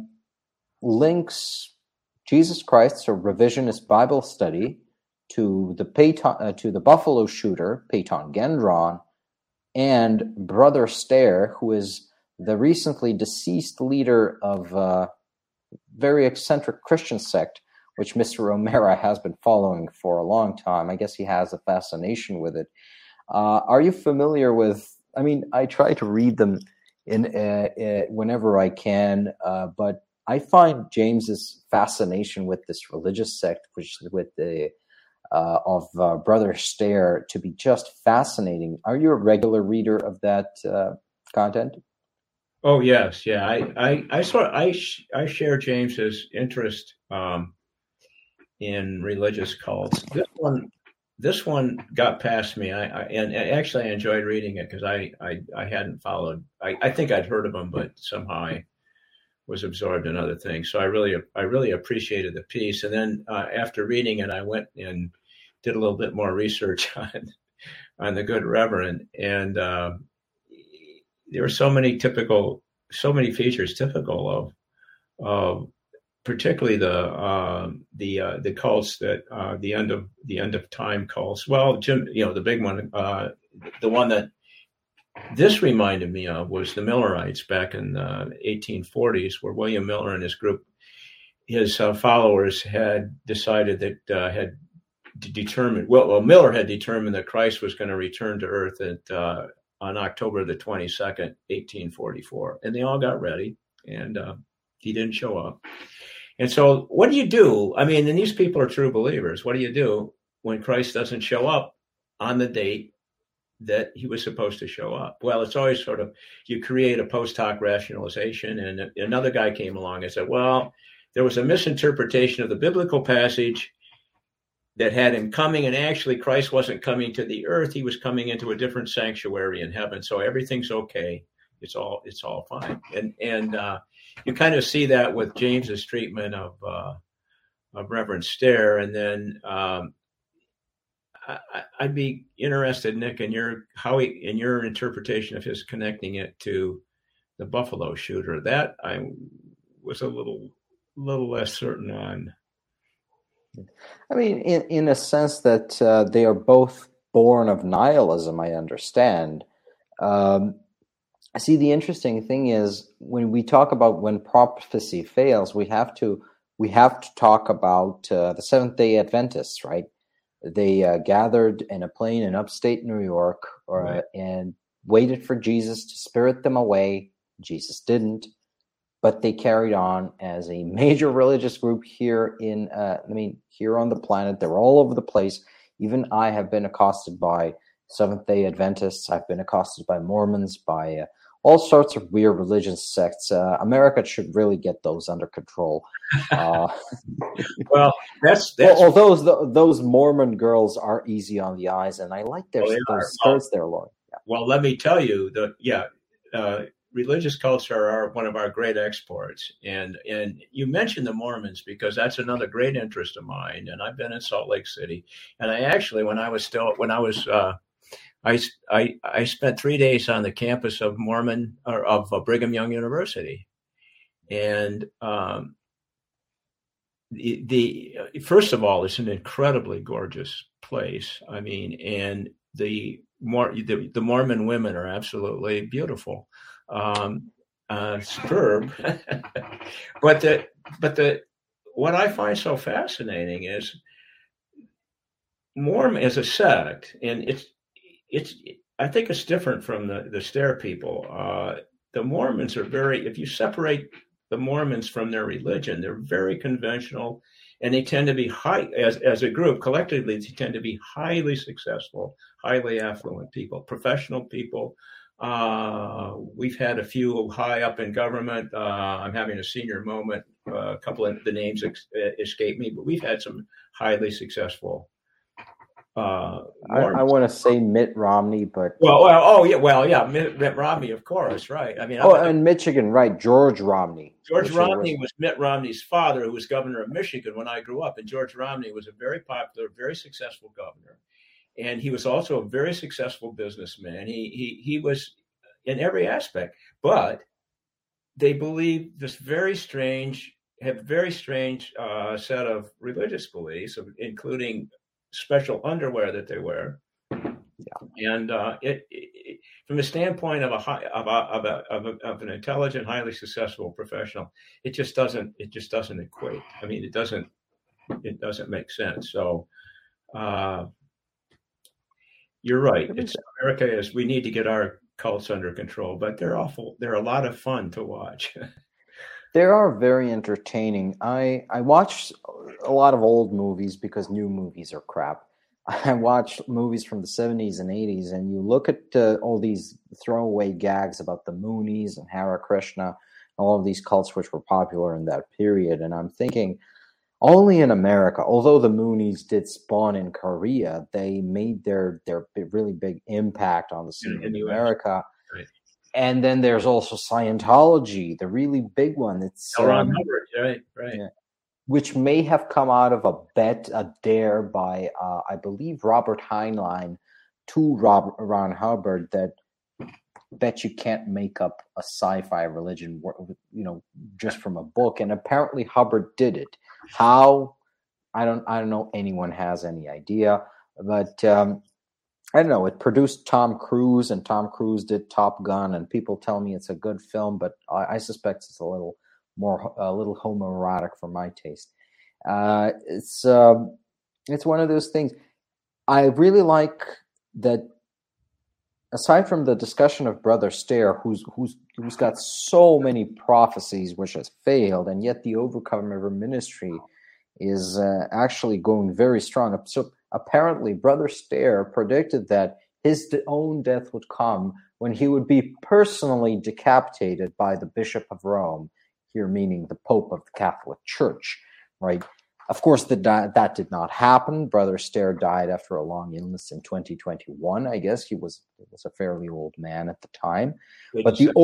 links Jesus Christ, a revisionist Bible study, to the Buffalo shooter, Peyton Gendron, and Brother Stare, who is the recently deceased leader of a very eccentric Christian sect, which Mr. O'Meara has been following for a long time. I guess he has a fascination with it. Are you familiar with, I mean, I try to read them whenever I can, but I find James's fascination with this religious sect, which with the of Brother Stare, to be just fascinating. Are you a regular reader of that content? Oh yes, yeah. I share James's interest in religious cults. This one got past me. And actually I enjoyed reading it because I hadn't followed. I think I'd heard of them, but somehow I was absorbed in other things. So I really appreciated the piece. And then after reading it, I went and did a little bit more research on the good Reverend, and there were so many features typical of particularly the cults that the end of time cults. Well, Jim, the big one, the one that this reminded me of was the Millerites back in the 1840s, where William Miller and his group, his followers, had decided that Miller had determined that Christ was going to return to Earth on October the 22nd, 1844, and they all got ready, and he didn't show up. And so, what do you do? I mean, and these people are true believers. What do you do when Christ doesn't show up on the date that he was supposed to show up? Well, it's always sort of, you create a post hoc rationalization. And another guy came along and said, well, there was a misinterpretation of the biblical passage that had him coming, and actually Christ wasn't coming to the earth. He was coming into a different sanctuary in heaven. So everything's okay. It's all fine. And you kind of see that with James's treatment of Reverend Stare. And then I'd be interested, Nick, in your interpretation of his connecting it to the Buffalo shooter. That I was a little less certain on. I mean, in a sense that they are both born of nihilism, I understand. See, the interesting thing is when we talk about when prophecy fails, we have to talk about the Seventh-day Adventists, right? They gathered in a plane in upstate New York and waited for Jesus to spirit them away. Jesus didn't. but they carried on as a major religious group here here on the planet. They're all over the place. Even I have been accosted by Seventh-day Adventists. I've been accosted by Mormons, by all sorts of weird religious sects. America should really get those under control. Well, that's although those Mormon girls are easy on the eyes, and I like those skirts there, Lord. Yeah. Well, let me tell you religious cults are one of our great exports, and you mentioned the Mormons because that's another great interest of mine. And I've been in Salt Lake City, and I actually, I spent 3 days on the campus of Brigham Young University, and first of all, it's an incredibly gorgeous place. I mean, and the Mormon women are absolutely beautiful, superb. but what I find so fascinating is Mormon as a sect, and I think it's different from the Stair people. The Mormons are if you separate the Mormons from their religion, they're very conventional, and they tend to be as a group, collectively, they tend to be highly successful, highly affluent people, professional people. We've had a few high up in government. I'm having a senior moment. A couple of the names escape me, but we've had some highly successful. I want to say Mitt Romney, but Mitt Romney, of course, right? I mean, and Michigan, right? George Romney. George Romney was Mitt Romney's father, who was governor of Michigan when I grew up, and George Romney was a very popular, very successful governor, and he was also a very successful businessman. He was in every aspect, but they believe this very strange set of religious beliefs, including special underwear that they wear, and from the standpoint of an intelligent, highly successful professional, it just doesn't equate. I mean, it doesn't make sense. So you're right. We need to get our cults under control, but they're a lot of fun to watch. They are very entertaining. I watch a lot of old movies because new movies are crap. I watch movies from the 70s and 80s, and you look at all these throwaway gags about the Moonies and Hare Krishna, all of these cults which were popular in that period, and I'm thinking, only in America, although the Moonies did spawn in Korea, they made their really big impact on the scene in America. Right. And then there's also Scientology, the really big one. It's Ron Hubbard, right. Yeah, which may have come out of a dare by, I believe, Robert Heinlein to Ron Hubbard that you can't make up a sci-fi religion, just from a book. And apparently Hubbard did it. How? I don't know. Anyone has any idea? But I don't know. It produced Tom Cruise, and Tom Cruise did Top Gun, and people tell me it's a good film, but I suspect it's a little homoerotic for my taste. It's one of those things. I really like that. Aside from the discussion of Brother Stair, who's got so many prophecies which has failed, and yet the Overcomer ministry is actually going very strong. So apparently, Brother Stair predicted that his own death would come when he would be personally decapitated by the Bishop of Rome, here meaning the Pope of the Catholic Church, right? Of course, that did not happen. Brother Stair died after a long illness in 2021. I guess he was a fairly old man at the time. But the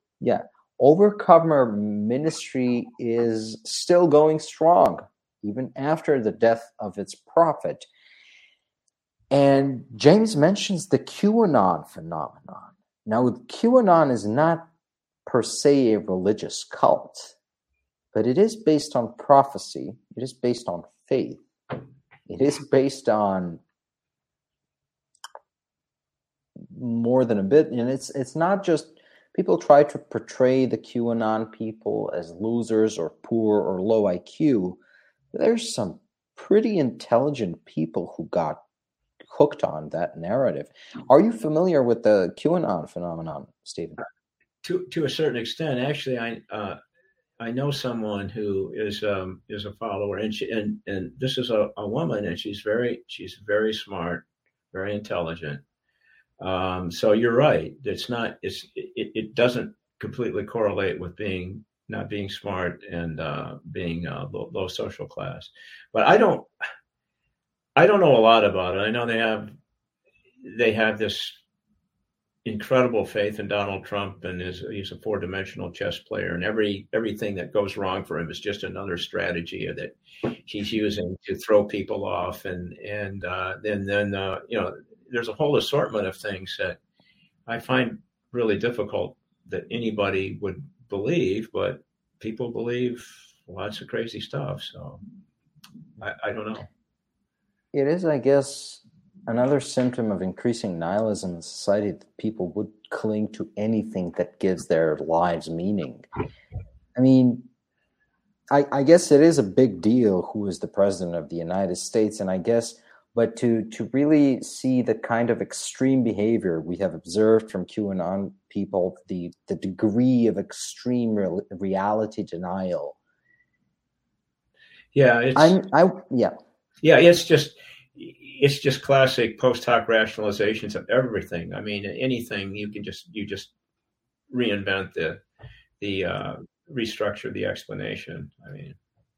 Overcomer ministry is still going strong, even after the death of its prophet. And James mentions the QAnon phenomenon. Now, QAnon is not per se a religious cult, but it is based on prophecy. It is based on faith. It is based on more than a bit. And it's not just people try to portray the QAnon people as losers or poor or low IQ. There's some pretty intelligent people who got hooked on that narrative. Are you familiar with the QAnon phenomenon, Stephen? To a certain extent, actually, I know someone who is a follower, and and this is a woman, and she's very smart, very intelligent. So you're right. It doesn't completely correlate with not being smart and being low social class. But I don't know a lot about it. I know they have this incredible faith in Donald Trump, and he's a four-dimensional chess player, and everything that goes wrong for him is just another strategy that he's using to throw people off, and then there's a whole assortment of things that I find really difficult that anybody would believe, but people believe lots of crazy stuff. So I don't know. It is, I guess, another symptom of increasing nihilism in society that people would cling to anything that gives their lives meaning. I mean, I guess it is a big deal who is the president of the United States, and I guess, but to really see the kind of extreme behavior we have observed from QAnon people, the degree of extreme reality denial. Yeah, it's just classic post hoc rationalizations of everything. I mean, anything you just reinvent the restructure the explanation. I mean,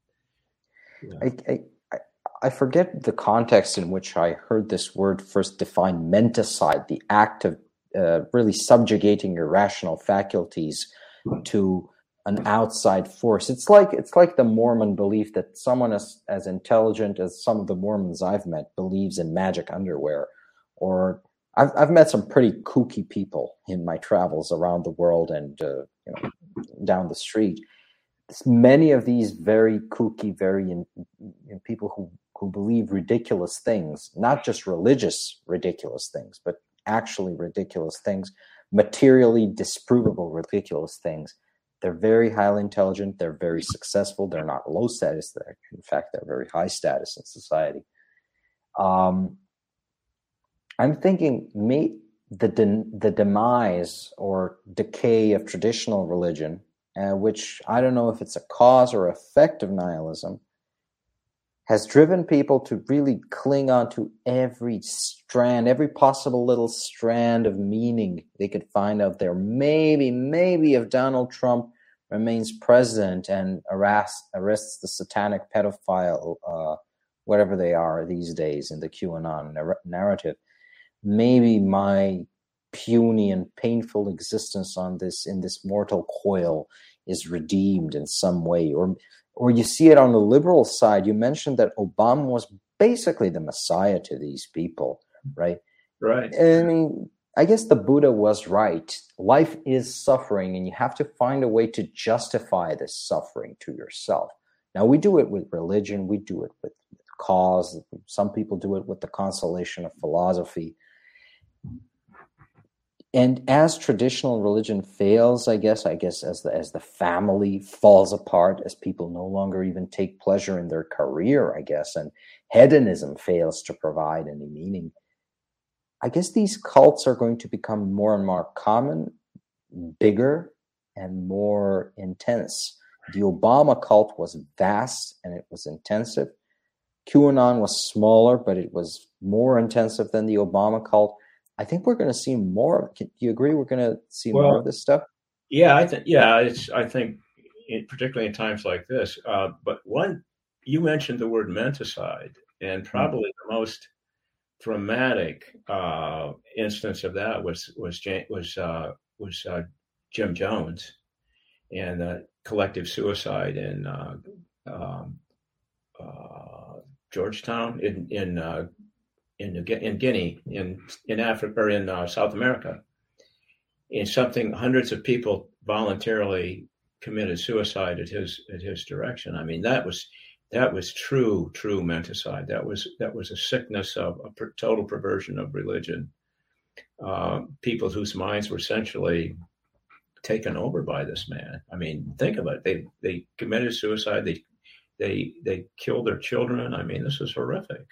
yeah. I forget the context in which I heard this word first defined: menticide, the act of really subjugating your rational faculties to an outside force. It's like the Mormon belief that someone as intelligent as some of the Mormons I've met believes in magic underwear. Or I've met some pretty kooky people in my travels around the world and down the street. Many of these very kooky, people who believe ridiculous things, not just religious ridiculous things, but actually ridiculous things, materially disprovable ridiculous things. They're very highly intelligent. They're very successful. They're not low status. In fact, they're very high status in society. I'm thinking the demise or decay of traditional religion, which I don't know if it's a cause or effect of nihilism, has driven people to really cling on to every possible little strand of meaning they could find out there. Maybe if Donald Trump remains president and arrests the satanic pedophile, whatever they are these days in the QAnon narrative, maybe my puny and painful existence in this mortal coil is redeemed in some way. Or you see it on the liberal side. You mentioned that Obama was basically the messiah to these people, right? Right. I mean, I guess the Buddha was right. Life is suffering, and you have to find a way to justify this suffering to yourself. Now, we do it with religion. We do it with cause. Some people do it with the consolation of philosophy. And as traditional religion fails, I guess as the family falls apart, as people no longer even take pleasure in their career, I guess, and hedonism fails to provide any meaning, I guess these cults are going to become more and more common, bigger, and more intense. The Obama cult was vast and it was intensive. QAnon was smaller, but it was more intensive than the Obama cult. I think we're going to see more. Do you agree we're going to see more of this stuff? Yeah, I think particularly in times like this. But you mentioned the word menticide, and probably the most dramatic instance of that was Jim Jones and collective suicide in Georgetown in Guinea, in Africa, or in South America. In something, hundreds of people voluntarily committed suicide at his direction. I mean, that was true menticide. That was a sickness of a total perversion of religion. People whose minds were essentially taken over by this man. I mean, think about it. They committed suicide. They killed their children. I mean, this is horrific.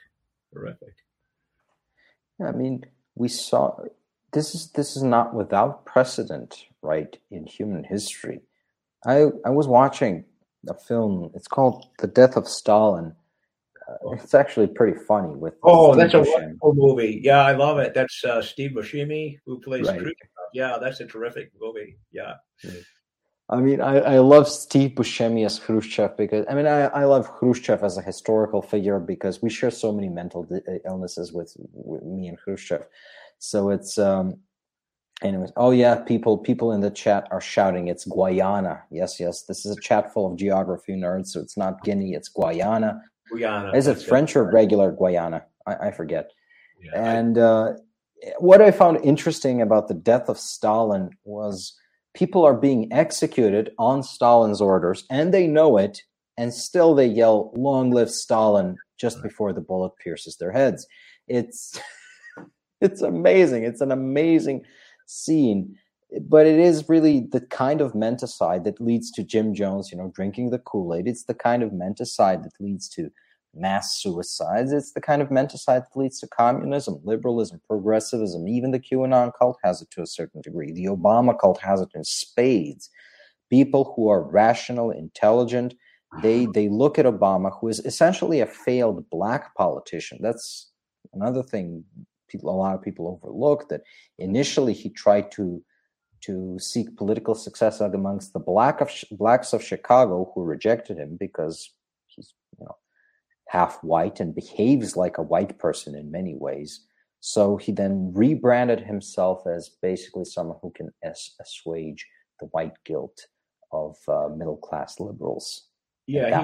I mean, we saw this is not without precedent, right, in human history. I was watching a film. It's called The Death of Stalin. It's actually pretty funny with Steve That's a Buscemi. wonderful movie. Yeah, I love it. That's Steve Buscemi who plays Right. Khrushchev. Yeah, that's a terrific movie. Yeah. I mean, I love Steve Buscemi as Khrushchev because, I mean, I love Khrushchev as a historical figure because we share so many mental illnesses with me and Khrushchev. So it's, anyways, oh yeah, people in the chat are shouting, it's Guyana. Yes, this is a chat full of geography nerds, so it's not Guinea, it's Guyana. Guyana. Is it French or regular Guyana? I forget. Yeah, and what I found interesting about the death of Stalin was people are being executed on Stalin's orders, and they know it, and still they yell, "Long live Stalin," just before the bullet pierces their heads. It's amazing. It's an amazing scene, but it is really the kind of menticide that leads to Jim Jones, drinking the Kool-Aid. It's the kind of menticide that leads to mass suicides. It's the kind of menticide that leads to communism, liberalism, progressivism. Even the QAnon cult has it to a certain degree. The Obama cult has it in spades. People who are rational, intelligent, they look at Obama, who is essentially a failed black politician. That's another thing a lot of people overlook, that initially he tried to seek political success amongst the blacks of Chicago, who rejected him because he's half white and behaves like a white person in many ways. So he then rebranded himself as basically someone who can assuage the white guilt of middle class liberals. Yeah,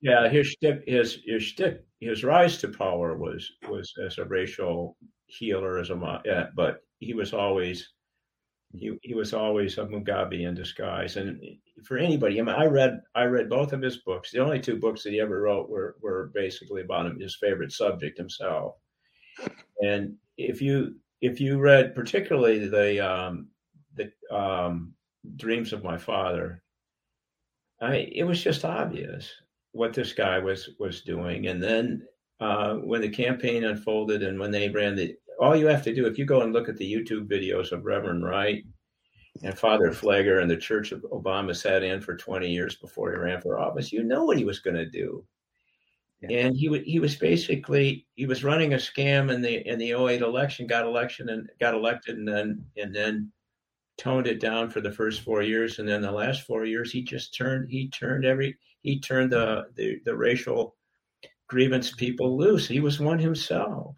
his rise to power was as a racial healer, but he was always a Mugabe in disguise. And for anybody, I mean, I read both of his books. The only two books that he ever wrote were basically about his favorite subject himself. And if you read particularly the Dreams of My Father, it was just obvious what this guy was doing. And then when the campaign unfolded and when they ran all you have to do, if you go and look at the YouTube videos of Reverend Wright and Father Pfleger and the Church of Obama sat in for 20 years before he ran for office, you know what he was going to do. Yeah. And he was running a scam in the 2008 election, got elected, and then toned it down for the first 4 years, and then the last 4 years he turned the racial grievance people loose. He was one himself.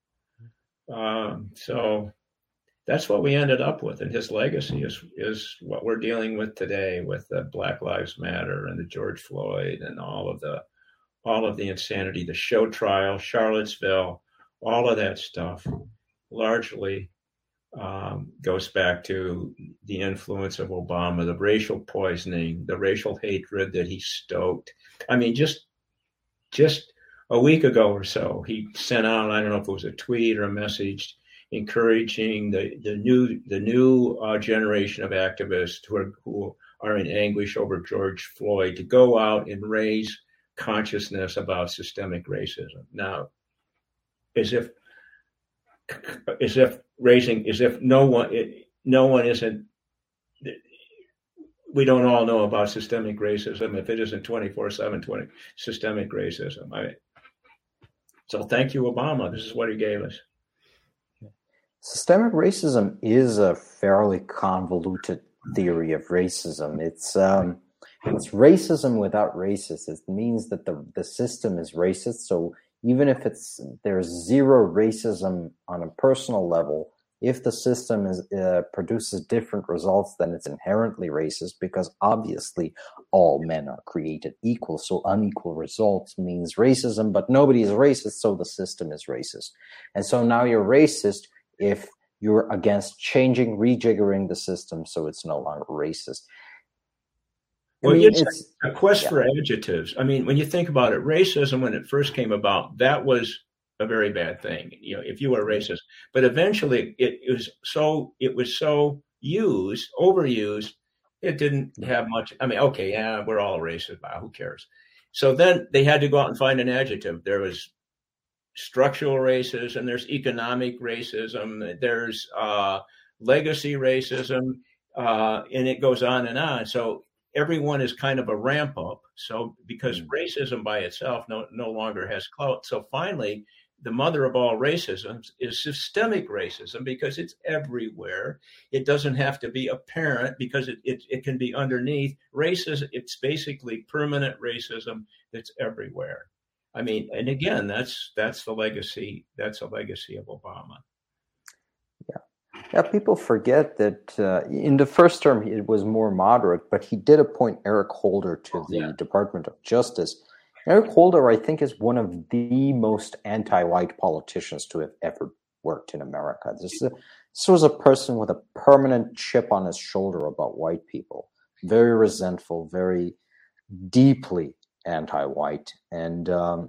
So that's what we ended up with, and his legacy is what we're dealing with today with the Black Lives Matter and the George Floyd and all of the insanity, the show trial, Charlottesville, all of that stuff largely goes back to the influence of Obama, the racial poisoning, the racial hatred that he stoked. I mean, just a week ago or so, he sent out, I don't know if it was a tweet or a message, encouraging the new generation of activists who are in anguish over George Floyd to go out and raise consciousness about systemic racism. Now, as if no one isn't, we don't all know about systemic racism if it isn't 24/7 systemic racism. So thank you, Obama. This is what he gave us. Systemic racism is a fairly convoluted theory of racism. It's racism without racist. It means that the system is racist. So even if there's zero racism on a personal level, if the system produces different results, then it's inherently racist, because obviously all men are created equal. So unequal results means racism, but nobody is racist, so the system is racist. And so now you're racist if you're against rejiggering the system so it's no longer racist. Well, it's a quest for adjectives. I mean, when you think about it, racism, when it first came about, that was a very bad thing, if you were racist. But eventually it was so overused, it didn't have much. I mean, okay, yeah, we're all racist, but who cares? So then they had to go out and find an adjective. There was structural racism, there's economic racism, there's legacy racism, and it goes on and on. So everyone is kind of a ramp up. So because racism by itself no longer has clout. So finally, the mother of all racism is systemic racism because it's everywhere. It doesn't have to be apparent because it can be underneath. Racism, it's basically permanent racism that's everywhere. I mean, and again, that's the legacy. That's a legacy of Obama. Yeah, people forget that in the first term it was more moderate, but he did appoint Eric Holder to the Department of Justice. Eric Holder, I think, is one of the most anti-white politicians to have ever worked in America. This was a person with a permanent chip on his shoulder about white people, very resentful, very deeply anti-white, and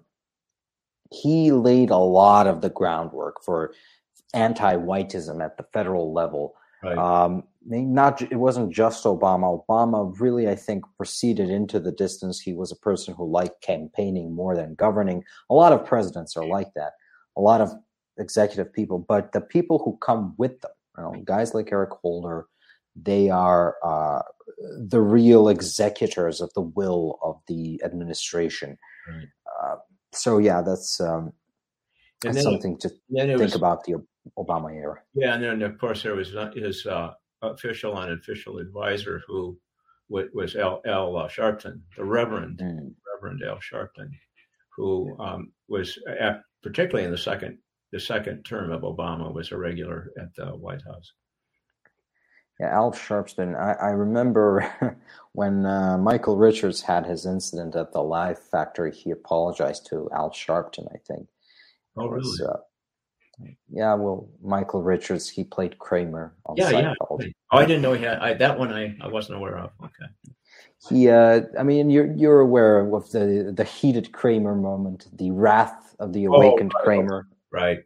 he laid a lot of the groundwork for anti-whiteism at the federal level. Right. It wasn't just Obama. Obama really, I think, proceeded into the distance. He was a person who liked campaigning more than governing. A lot of presidents are like that. A lot of executive people, but the people who come with them, guys like Eric Holder, they are the real executors of the will of the administration. Right. So yeah, that's something to think about the Obama era. Yeah, and then of course there was his official and unofficial advisor who was Al Sharpton, the Reverend Al Sharpton, who was particularly in the second term of Obama was a regular at the White House. Yeah, Al Sharpton. I remember when Michael Richards had his incident at the Live Factory, he apologized to Al Sharpton, I think. Oh, really? Yeah, well, Michael Richards, he played Kramer on Seinfeld. Yeah. Oh, I didn't know he had that one. I wasn't aware of. Okay. He, I mean, you're aware of the heated Kramer moment, the wrath of the awakened Kramer. Right.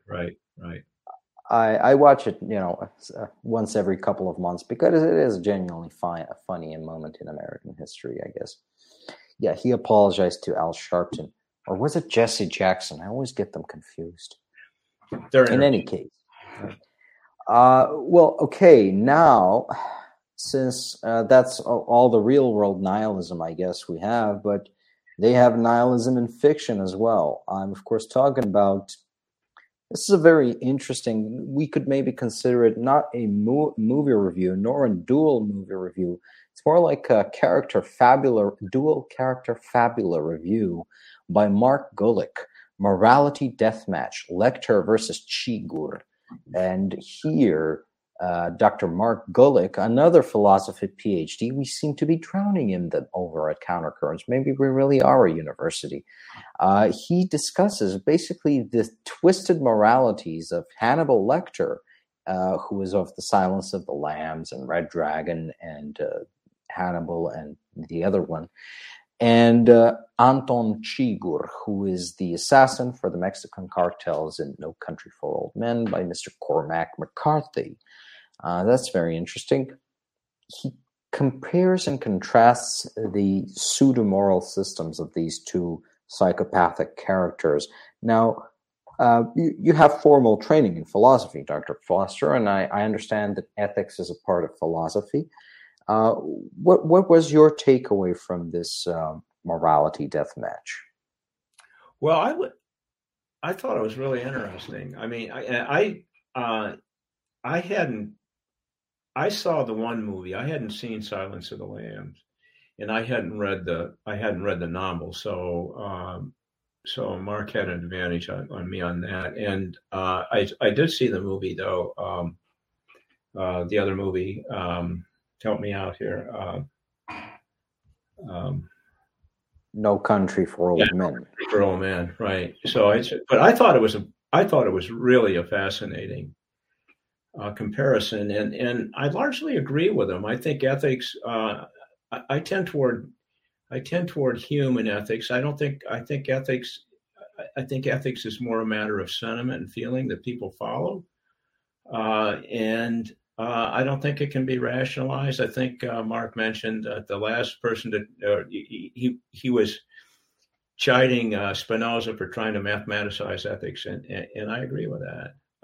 I watch it, once every couple of months because it is genuinely funny moment in American history, I guess. Yeah, he apologized to Al Sharpton, or was it Jesse Jackson? I always get them confused. In any case, well, okay. Now, since that's all the real world nihilism, I guess we have, but they have nihilism in fiction as well. I'm of course talking about. This is a very interesting. We could maybe consider it not a movie review nor a dual movie review. It's more like a dual character fabula review by Mark Gulick. Morality Deathmatch, Lecter versus Chigurh. And here, Dr. Mark Gulick, another philosophy PhD, we seem to be drowning in them over at Countercurrents. Maybe we really are a university. He discusses basically the twisted moralities of Hannibal Lecter, who is of The Silence of the Lambs and Red Dragon and Hannibal and the other one, and Anton Chigurh, who is the assassin for the Mexican cartels in No Country for Old Men by Mr. Cormac McCarthy. That's very interesting. He compares and contrasts the pseudo-moral systems of these two psychopathic characters. Now, you have formal training in philosophy, Dr. Foster, and I understand that ethics is a part of philosophy. What was your takeaway from this morality death match? Well, I thought it was really interesting. I mean, I saw the one movie. I hadn't seen Silence of the Lambs, and I hadn't read the novel. So Mark had an advantage on me on that. And I did see the movie though. The other movie. Help me out here. No Country for Old Men. For Old Men, right? So I thought it was really a fascinating comparison, and I largely agree with him. I think ethics. I tend toward human ethics. I think ethics. I think ethics is more a matter of sentiment and feeling that people follow, and I don't think it can be rationalized. I think Mark mentioned the last person that he was chiding Spinoza for trying to mathematicize ethics, and I agree with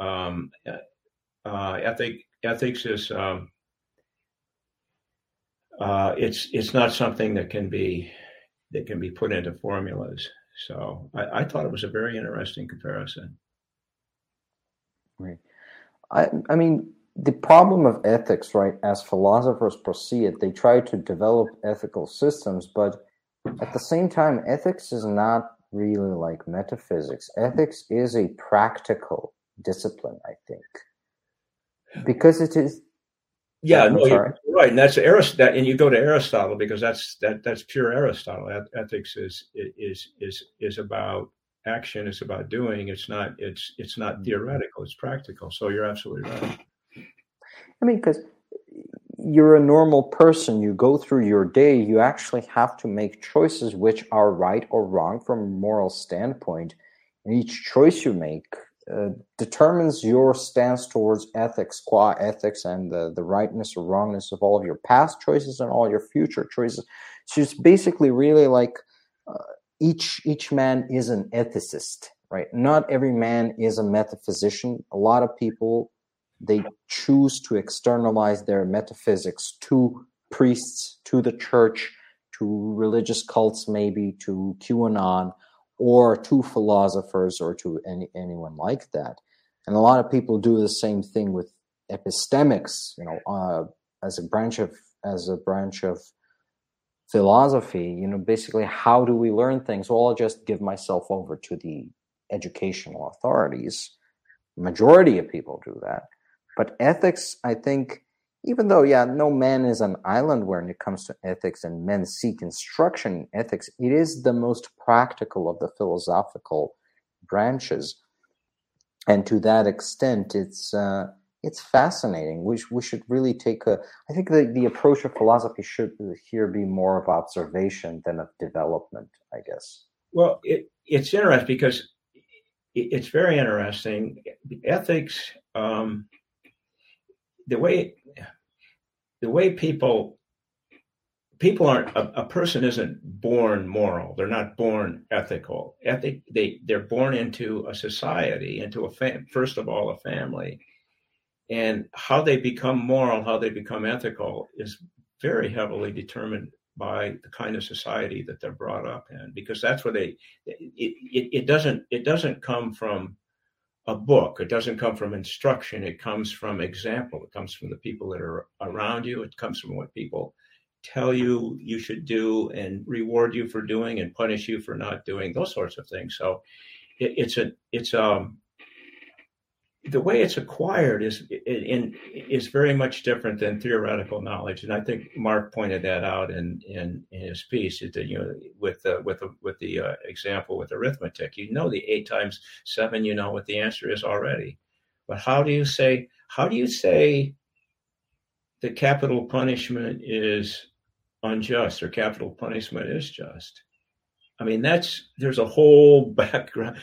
that. Ethics is it's not something that can be put into formulas. So I thought it was a very interesting comparison. Right. I mean, the problem of ethics, right, as philosophers proceed, they try to develop ethical systems, but at the same time, ethics is not really like metaphysics. Ethics is a practical discipline, I think, because it is. Yeah, no, you're right, and that's Aristotle. And you go to Aristotle because that's pure Aristotle. Ethics is about action. It's about doing. It's not theoretical. It's practical. So you're absolutely right. I mean, because you're a normal person, you go through your day, you actually have to make choices which are right or wrong from a moral standpoint. And each choice you make determines your stance towards ethics, qua ethics, and the rightness or wrongness of all of your past choices and all your future choices. So it's basically really like each man is an ethicist, right? Not every man is a metaphysician. A lot of people, they choose to externalize their metaphysics to priests, to the church, to religious cults, maybe to QAnon, or to philosophers, or to anyone like that. And a lot of people do the same thing with epistemics, as a branch of philosophy. Basically, how do we learn things? Well, I'll just give myself over to the educational authorities. Majority of people do that. But ethics, I think, even though, no man is an island when it comes to ethics and men seek instruction in ethics, it is the most practical of the philosophical branches. And to that extent, it's fascinating. We should really I think the approach of philosophy should here be more of observation than of development, I guess. Well, it's interesting because it's very interesting. Ethics, the way people aren't, a person isn't born moral. They're not born ethical. They're born into a society, into first of all, a family. And how they become moral, how they become ethical is very heavily determined by the kind of society that they're brought up in, because that's where it doesn't come from a book. It doesn't come from instruction. It comes from example. It comes from the people that are around you. It comes from what people tell you should do and reward you for doing and punish you for not doing, those sorts of things. So it's the way it's acquired is very much different than theoretical knowledge, and I think Mark pointed that out in his piece. That with the example with arithmetic, the 8 times 7, what the answer is already, but how do you say that capital punishment is unjust or capital punishment is just? I mean, there's a whole background,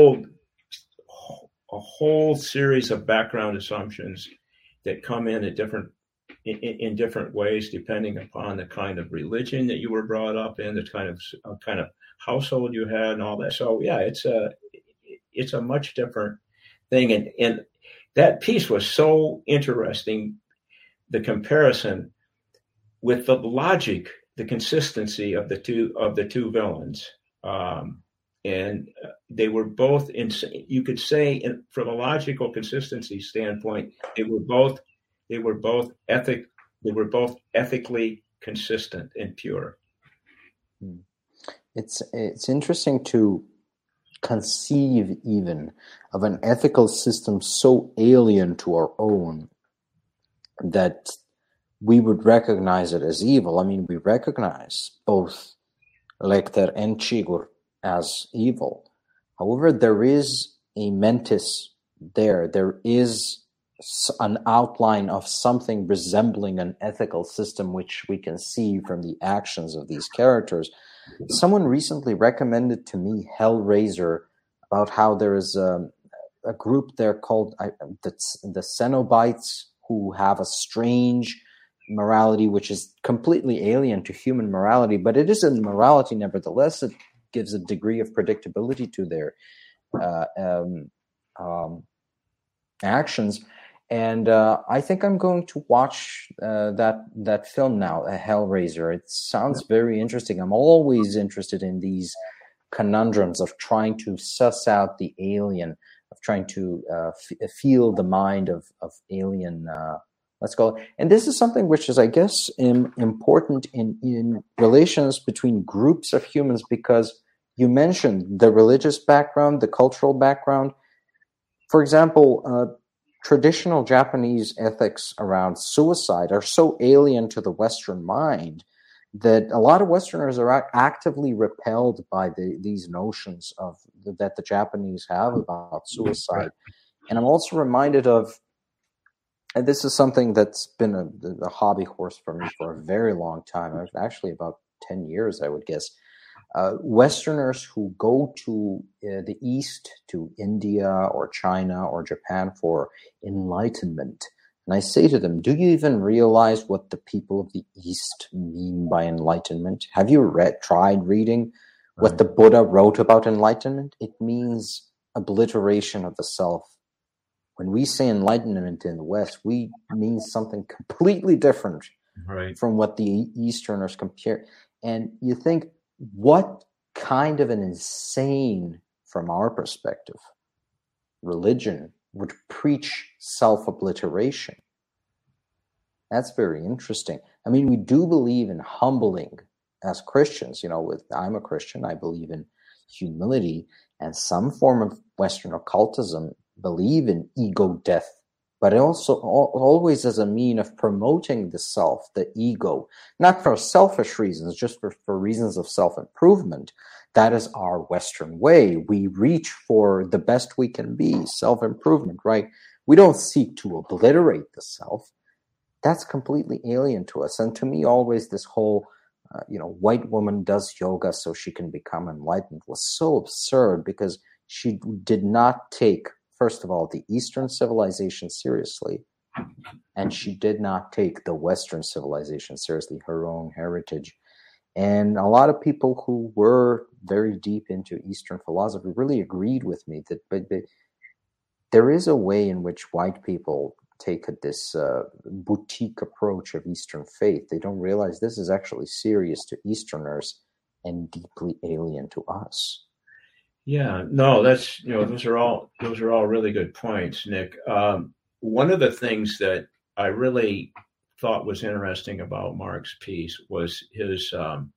a whole series of background assumptions that come in in different ways, depending upon the kind of religion that you were brought up in, the kind of household you had, and all that. So it's a much different thing. And that piece was so interesting, the comparison with the logic, the consistency of the two villains. And they were both, you could say, from a logical consistency standpoint, they were both ethically consistent and pure. It's interesting to conceive even of an ethical system so alien to our own that we would recognize it as evil. I mean, we recognize both Lecter and Chigurh as evil. However, there is a mentis there. There is an outline of something resembling an ethical system, which we can see from the actions of these characters. Someone recently recommended to me Hellraiser, about how there is a group there called the Cenobites, who have a strange morality which is completely alien to human morality, but it is a morality nevertheless. It gives a degree of predictability to their actions. And I think I'm going to watch that film now, Hellraiser. It sounds very interesting. I'm always interested in these conundrums of trying to suss out the alien, of trying to feel the mind of alien. Let's go. And this is something which is, I guess, important in relations between groups of humans, because you mentioned the religious background, the cultural background. For example, traditional Japanese ethics around suicide are so alien to the Western mind that a lot of Westerners are actively repelled by these notions that the Japanese have about suicide. And I'm also reminded of, and this is something that's been a hobby horse for me for a very long time, actually about 10 years, I would guess. Westerners who go to the East, to India or China or Japan for enlightenment. And I say to them, do you even realize what the people of the East mean by enlightenment? Have you tried reading what the Buddha wrote about enlightenment? It means obliteration of the self. When we say enlightenment in the West, we mean something completely different from what the Easterners compare. And you think, what kind of an insane, from our perspective, religion would preach self-obliteration? That's very interesting. I mean, we do believe in humbling as Christians. I'm a Christian. I believe in humility, and some form of Western occultism believe in ego death, but it also always as a mean of promoting the self, the ego, not for selfish reasons, just for reasons of self-improvement. That is our Western way. We reach for the best we can be, self-improvement, right? We don't seek to obliterate the self. That's completely alien to us. And to me, always this whole, white woman does yoga so she can become enlightened was so absurd, because she did not take, first of all, the Eastern civilization seriously, and she did not take the Western civilization seriously, her own heritage. And a lot of people who were very deep into Eastern philosophy really agreed with me that there is a way in which white people take this boutique approach of Eastern faith. They don't realize this is actually serious to Easterners and deeply alien to us. Yeah, no, that's, those are all really good points, Nick. One of the things that I really thought was interesting about Mark's piece was his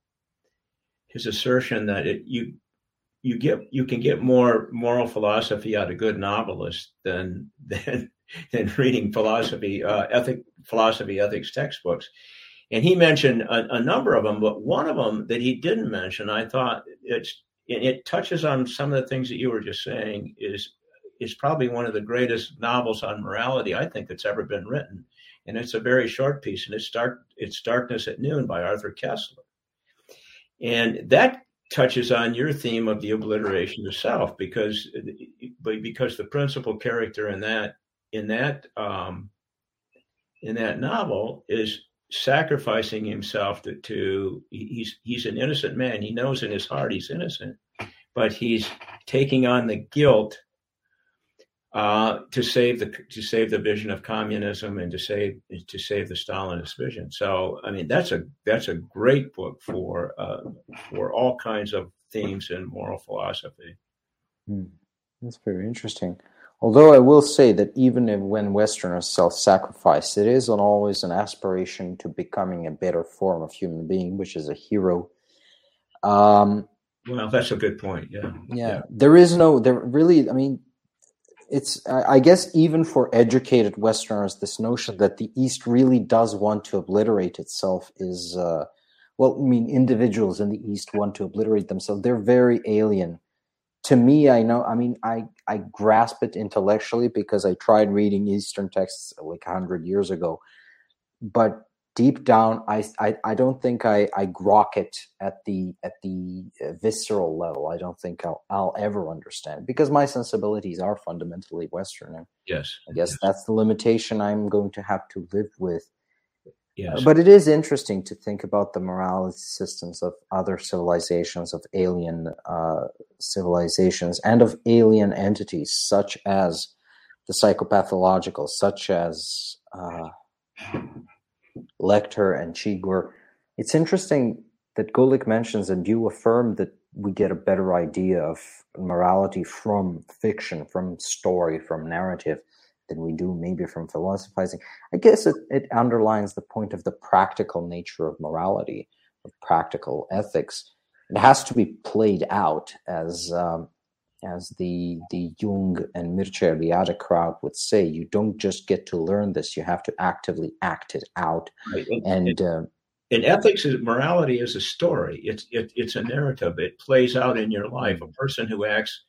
assertion that you can get more moral philosophy out of good novelists than reading philosophy ethics textbooks. And he mentioned a number of them, but one of them that he didn't mention, I thought it touches on some of the things that you were just saying, is probably one of the greatest novels on morality I think that's ever been written. And it's a very short piece, and it's Darkness at Noon by Arthur Koestler. And that touches on your theme of the obliteration of self, because the principal character in that novel is sacrificing himself to he's an innocent man. He knows in his heart he's innocent, but he's taking on the guilt to save the vision of communism and to save the Stalinist vision. So I mean, that's a great book for all kinds of themes in moral philosophy. That's very interesting. Although I will say that even when Westerners self-sacrifice, it is always an aspiration to becoming a better form of human being, which is a hero. Well, that's a good point. Yeah. It's, I guess, even for educated Westerners, this notion that the East really does want to obliterate itself is, individuals in the East want to obliterate themselves. They're very alien. To me, I grasp it intellectually because I tried reading Eastern texts like 100 years ago. But deep down, I don't think I grok it at the visceral level. I don't think I'll ever understand, because my sensibilities are fundamentally Western. And yes, I guess that's the limitation I'm going to have to live with. Yes. But it is interesting to think about the morality systems of other civilizations, of alien civilizations, and of alien entities such as the psychopathological, such as Lecter and Chigurh. It's interesting that Gulick mentions, and you affirm, that we get a better idea of morality from fiction, from story, from narrative, than we do maybe from philosophizing. I guess it underlines the point of the practical nature of morality, of practical ethics. It has to be played out, as the Jung and Mircea Eliade crowd would say. You don't just get to learn this; you have to actively act it out. Right. And ethics, morality is a story. It's a narrative. It plays out in your life. A person who acts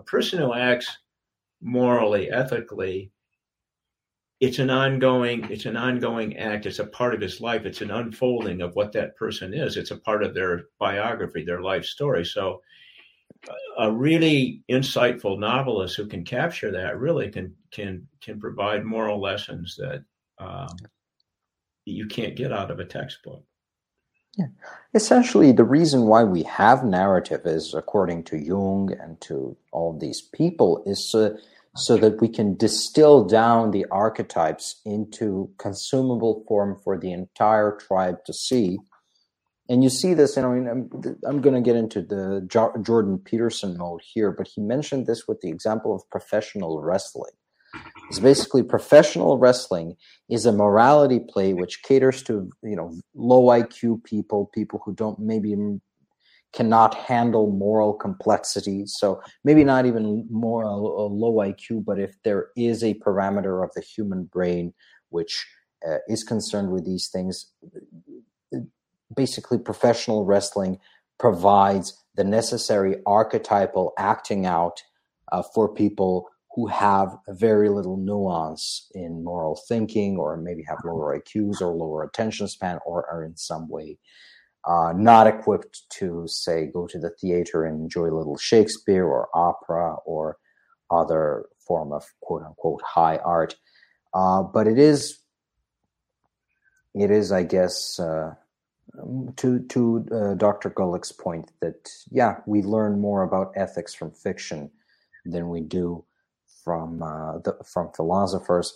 morally, ethically, it's an ongoing act. It's a part of his life. It's an unfolding of what that person is. It's a part of their biography, their life story. So a really insightful novelist who can capture that really can provide moral lessons that you can't get out of a textbook. Yeah. Essentially, the reason why we have narrative is, according to Jung and to all these people, is so that we can distill down the archetypes into consumable form for the entire tribe to see. And you see this, I'm going to get into the Jordan Peterson mode here, but he mentioned this with the example of professional wrestling. It's basically, professional wrestling is a morality play which caters to, low IQ people who don't maybe cannot handle moral complexity. So maybe not even more a low IQ, but if there is a parameter of the human brain which is concerned with these things, basically professional wrestling provides the necessary archetypal acting out for people who have very little nuance in moral thinking, or maybe have lower IQs or lower attention span, or are in some way not equipped to, say, go to the theater and enjoy a little Shakespeare or opera or other form of quote-unquote high art. But it is, I guess, to Dr. Gulick's point that, yeah, we learn more about ethics from fiction than we do from philosophers.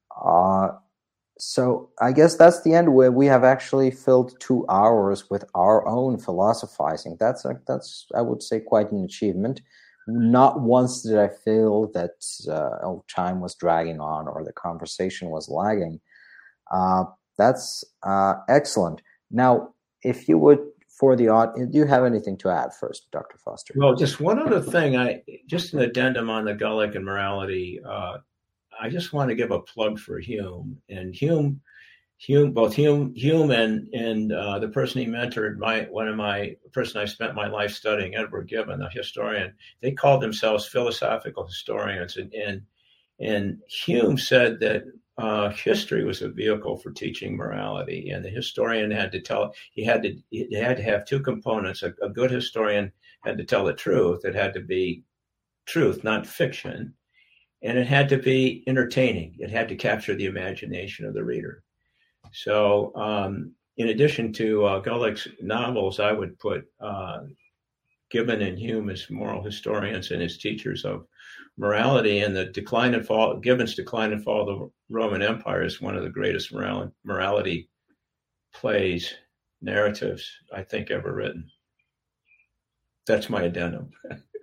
So I guess that's the end, where we have actually filled 2 hours with our own philosophizing. That's I would say, quite an achievement. Not once did I feel that time was dragging on or the conversation was lagging. That's excellent. Now, if you would, for the audience, do you have anything to add first, Dr. Foster? Well, just one other thing. Just an addendum on the Gulick and morality. I just want to give a plug for Hume. And both Hume and the person he mentored, person I spent my life studying, Edward Gibbon, a historian. They called themselves philosophical historians, and Hume said that history was a vehicle for teaching morality, and the historian had to have two components. A good historian had to tell the truth. It had to be truth, not fiction. And it had to be entertaining. It had to capture the imagination of the reader. So in addition to Gulick's novels, I would put Gibbon and Hume as moral historians and as teachers of morality. And Gibbon's Decline and Fall of the Roman Empire is one of the greatest morality plays, narratives, I think, ever written. That's my addendum.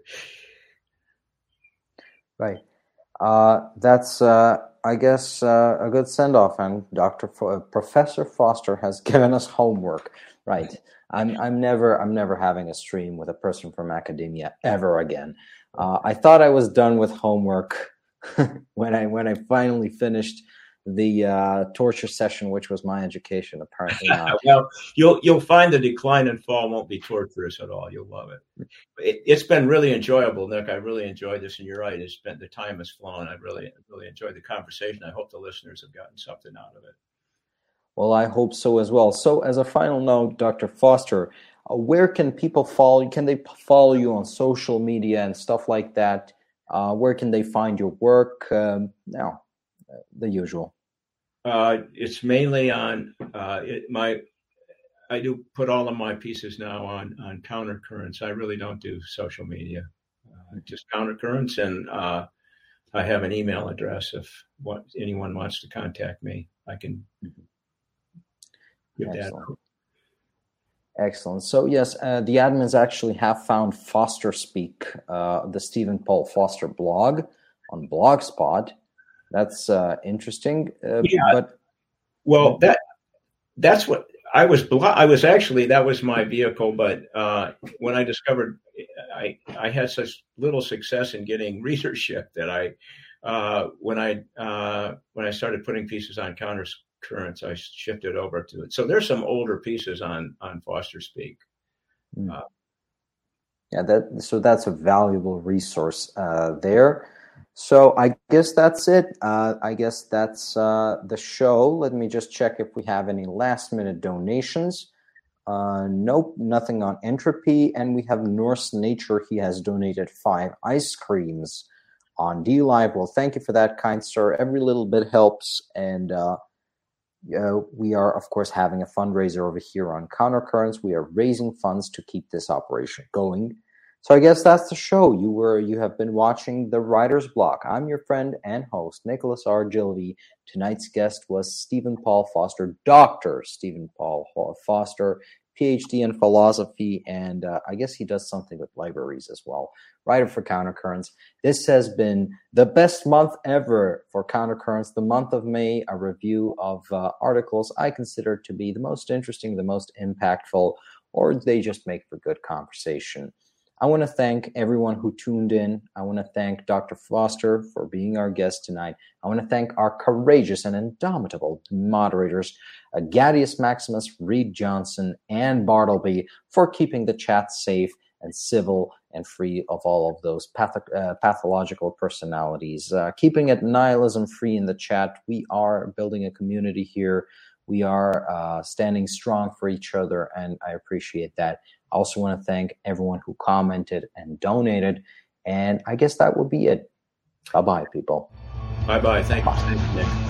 Right. That's, I guess, a good send-off, and Professor Foster has given us homework. Right. I'm never having a stream with a person from academia ever again. I thought I was done with homework when I finally finished the torture session, which was my education. Apparently not. Well, you'll find the Decline and Fall won't be torturous at all. You'll love it. It's been really enjoyable, Nick. I really enjoyed this, and you're right. The time has flown. I really enjoyed the conversation. I hope the listeners have gotten something out of it. Well, I hope so as well. So, as a final note, Dr. Foster, where can people follow you? Can they follow you on social media and stuff like that? Where can they find your work? Now, the usual. It's mainly on I do put all of my pieces now on Countercurrents. I really don't do social media, just Countercurrents, and I have an email address. If anyone wants to contact me, I can give that. Excellent. So yes, the admins actually have found Foster Speak, the Stephen Paul Foster blog on Blogspot. That's interesting. But that's what I was. That was my vehicle. But when I discovered I had such little success in getting readership that when I started putting pieces on Countercurrents, I shifted over to it. So there's some older pieces on Foster Speak. So that's a valuable resource there. So I guess that's it. I guess that's the show. Let me just check if we have any last-minute donations. Nope, nothing on Entropy. And we have Norse Nature. He has donated 5 ice creams on DLive. Well, thank you for that, kind sir. Every little bit helps. And we are, of course, having a fundraiser over here on Countercurrents. We are raising funds to keep this operation going. So I guess that's the show. You have been watching The Writer's Block. I'm your friend and host, Nicholas R. Gilvey. Tonight's guest was Stephen Paul Foster, Dr. Stephen Paul Foster, PhD in philosophy, and I guess he does something with libraries as well. Writer for Countercurrents. This has been the best month ever for Countercurrents, the month of May, a review of articles I consider to be the most interesting, the most impactful, or they just make for good conversation. I want to thank everyone who tuned in. I want to thank Dr. Foster for being our guest tonight. I want to thank our courageous and indomitable moderators, Gadius Maximus, Reed Johnson, and Bartleby, for keeping the chat safe and civil and free of all of those pathological personalities. Keeping it nihilism-free in the chat. We are building a community here. We are standing strong for each other, and I appreciate that. I also want to thank everyone who commented and donated. And I guess that would be it. Bye-bye, people. Bye-bye. Thank you, Nick.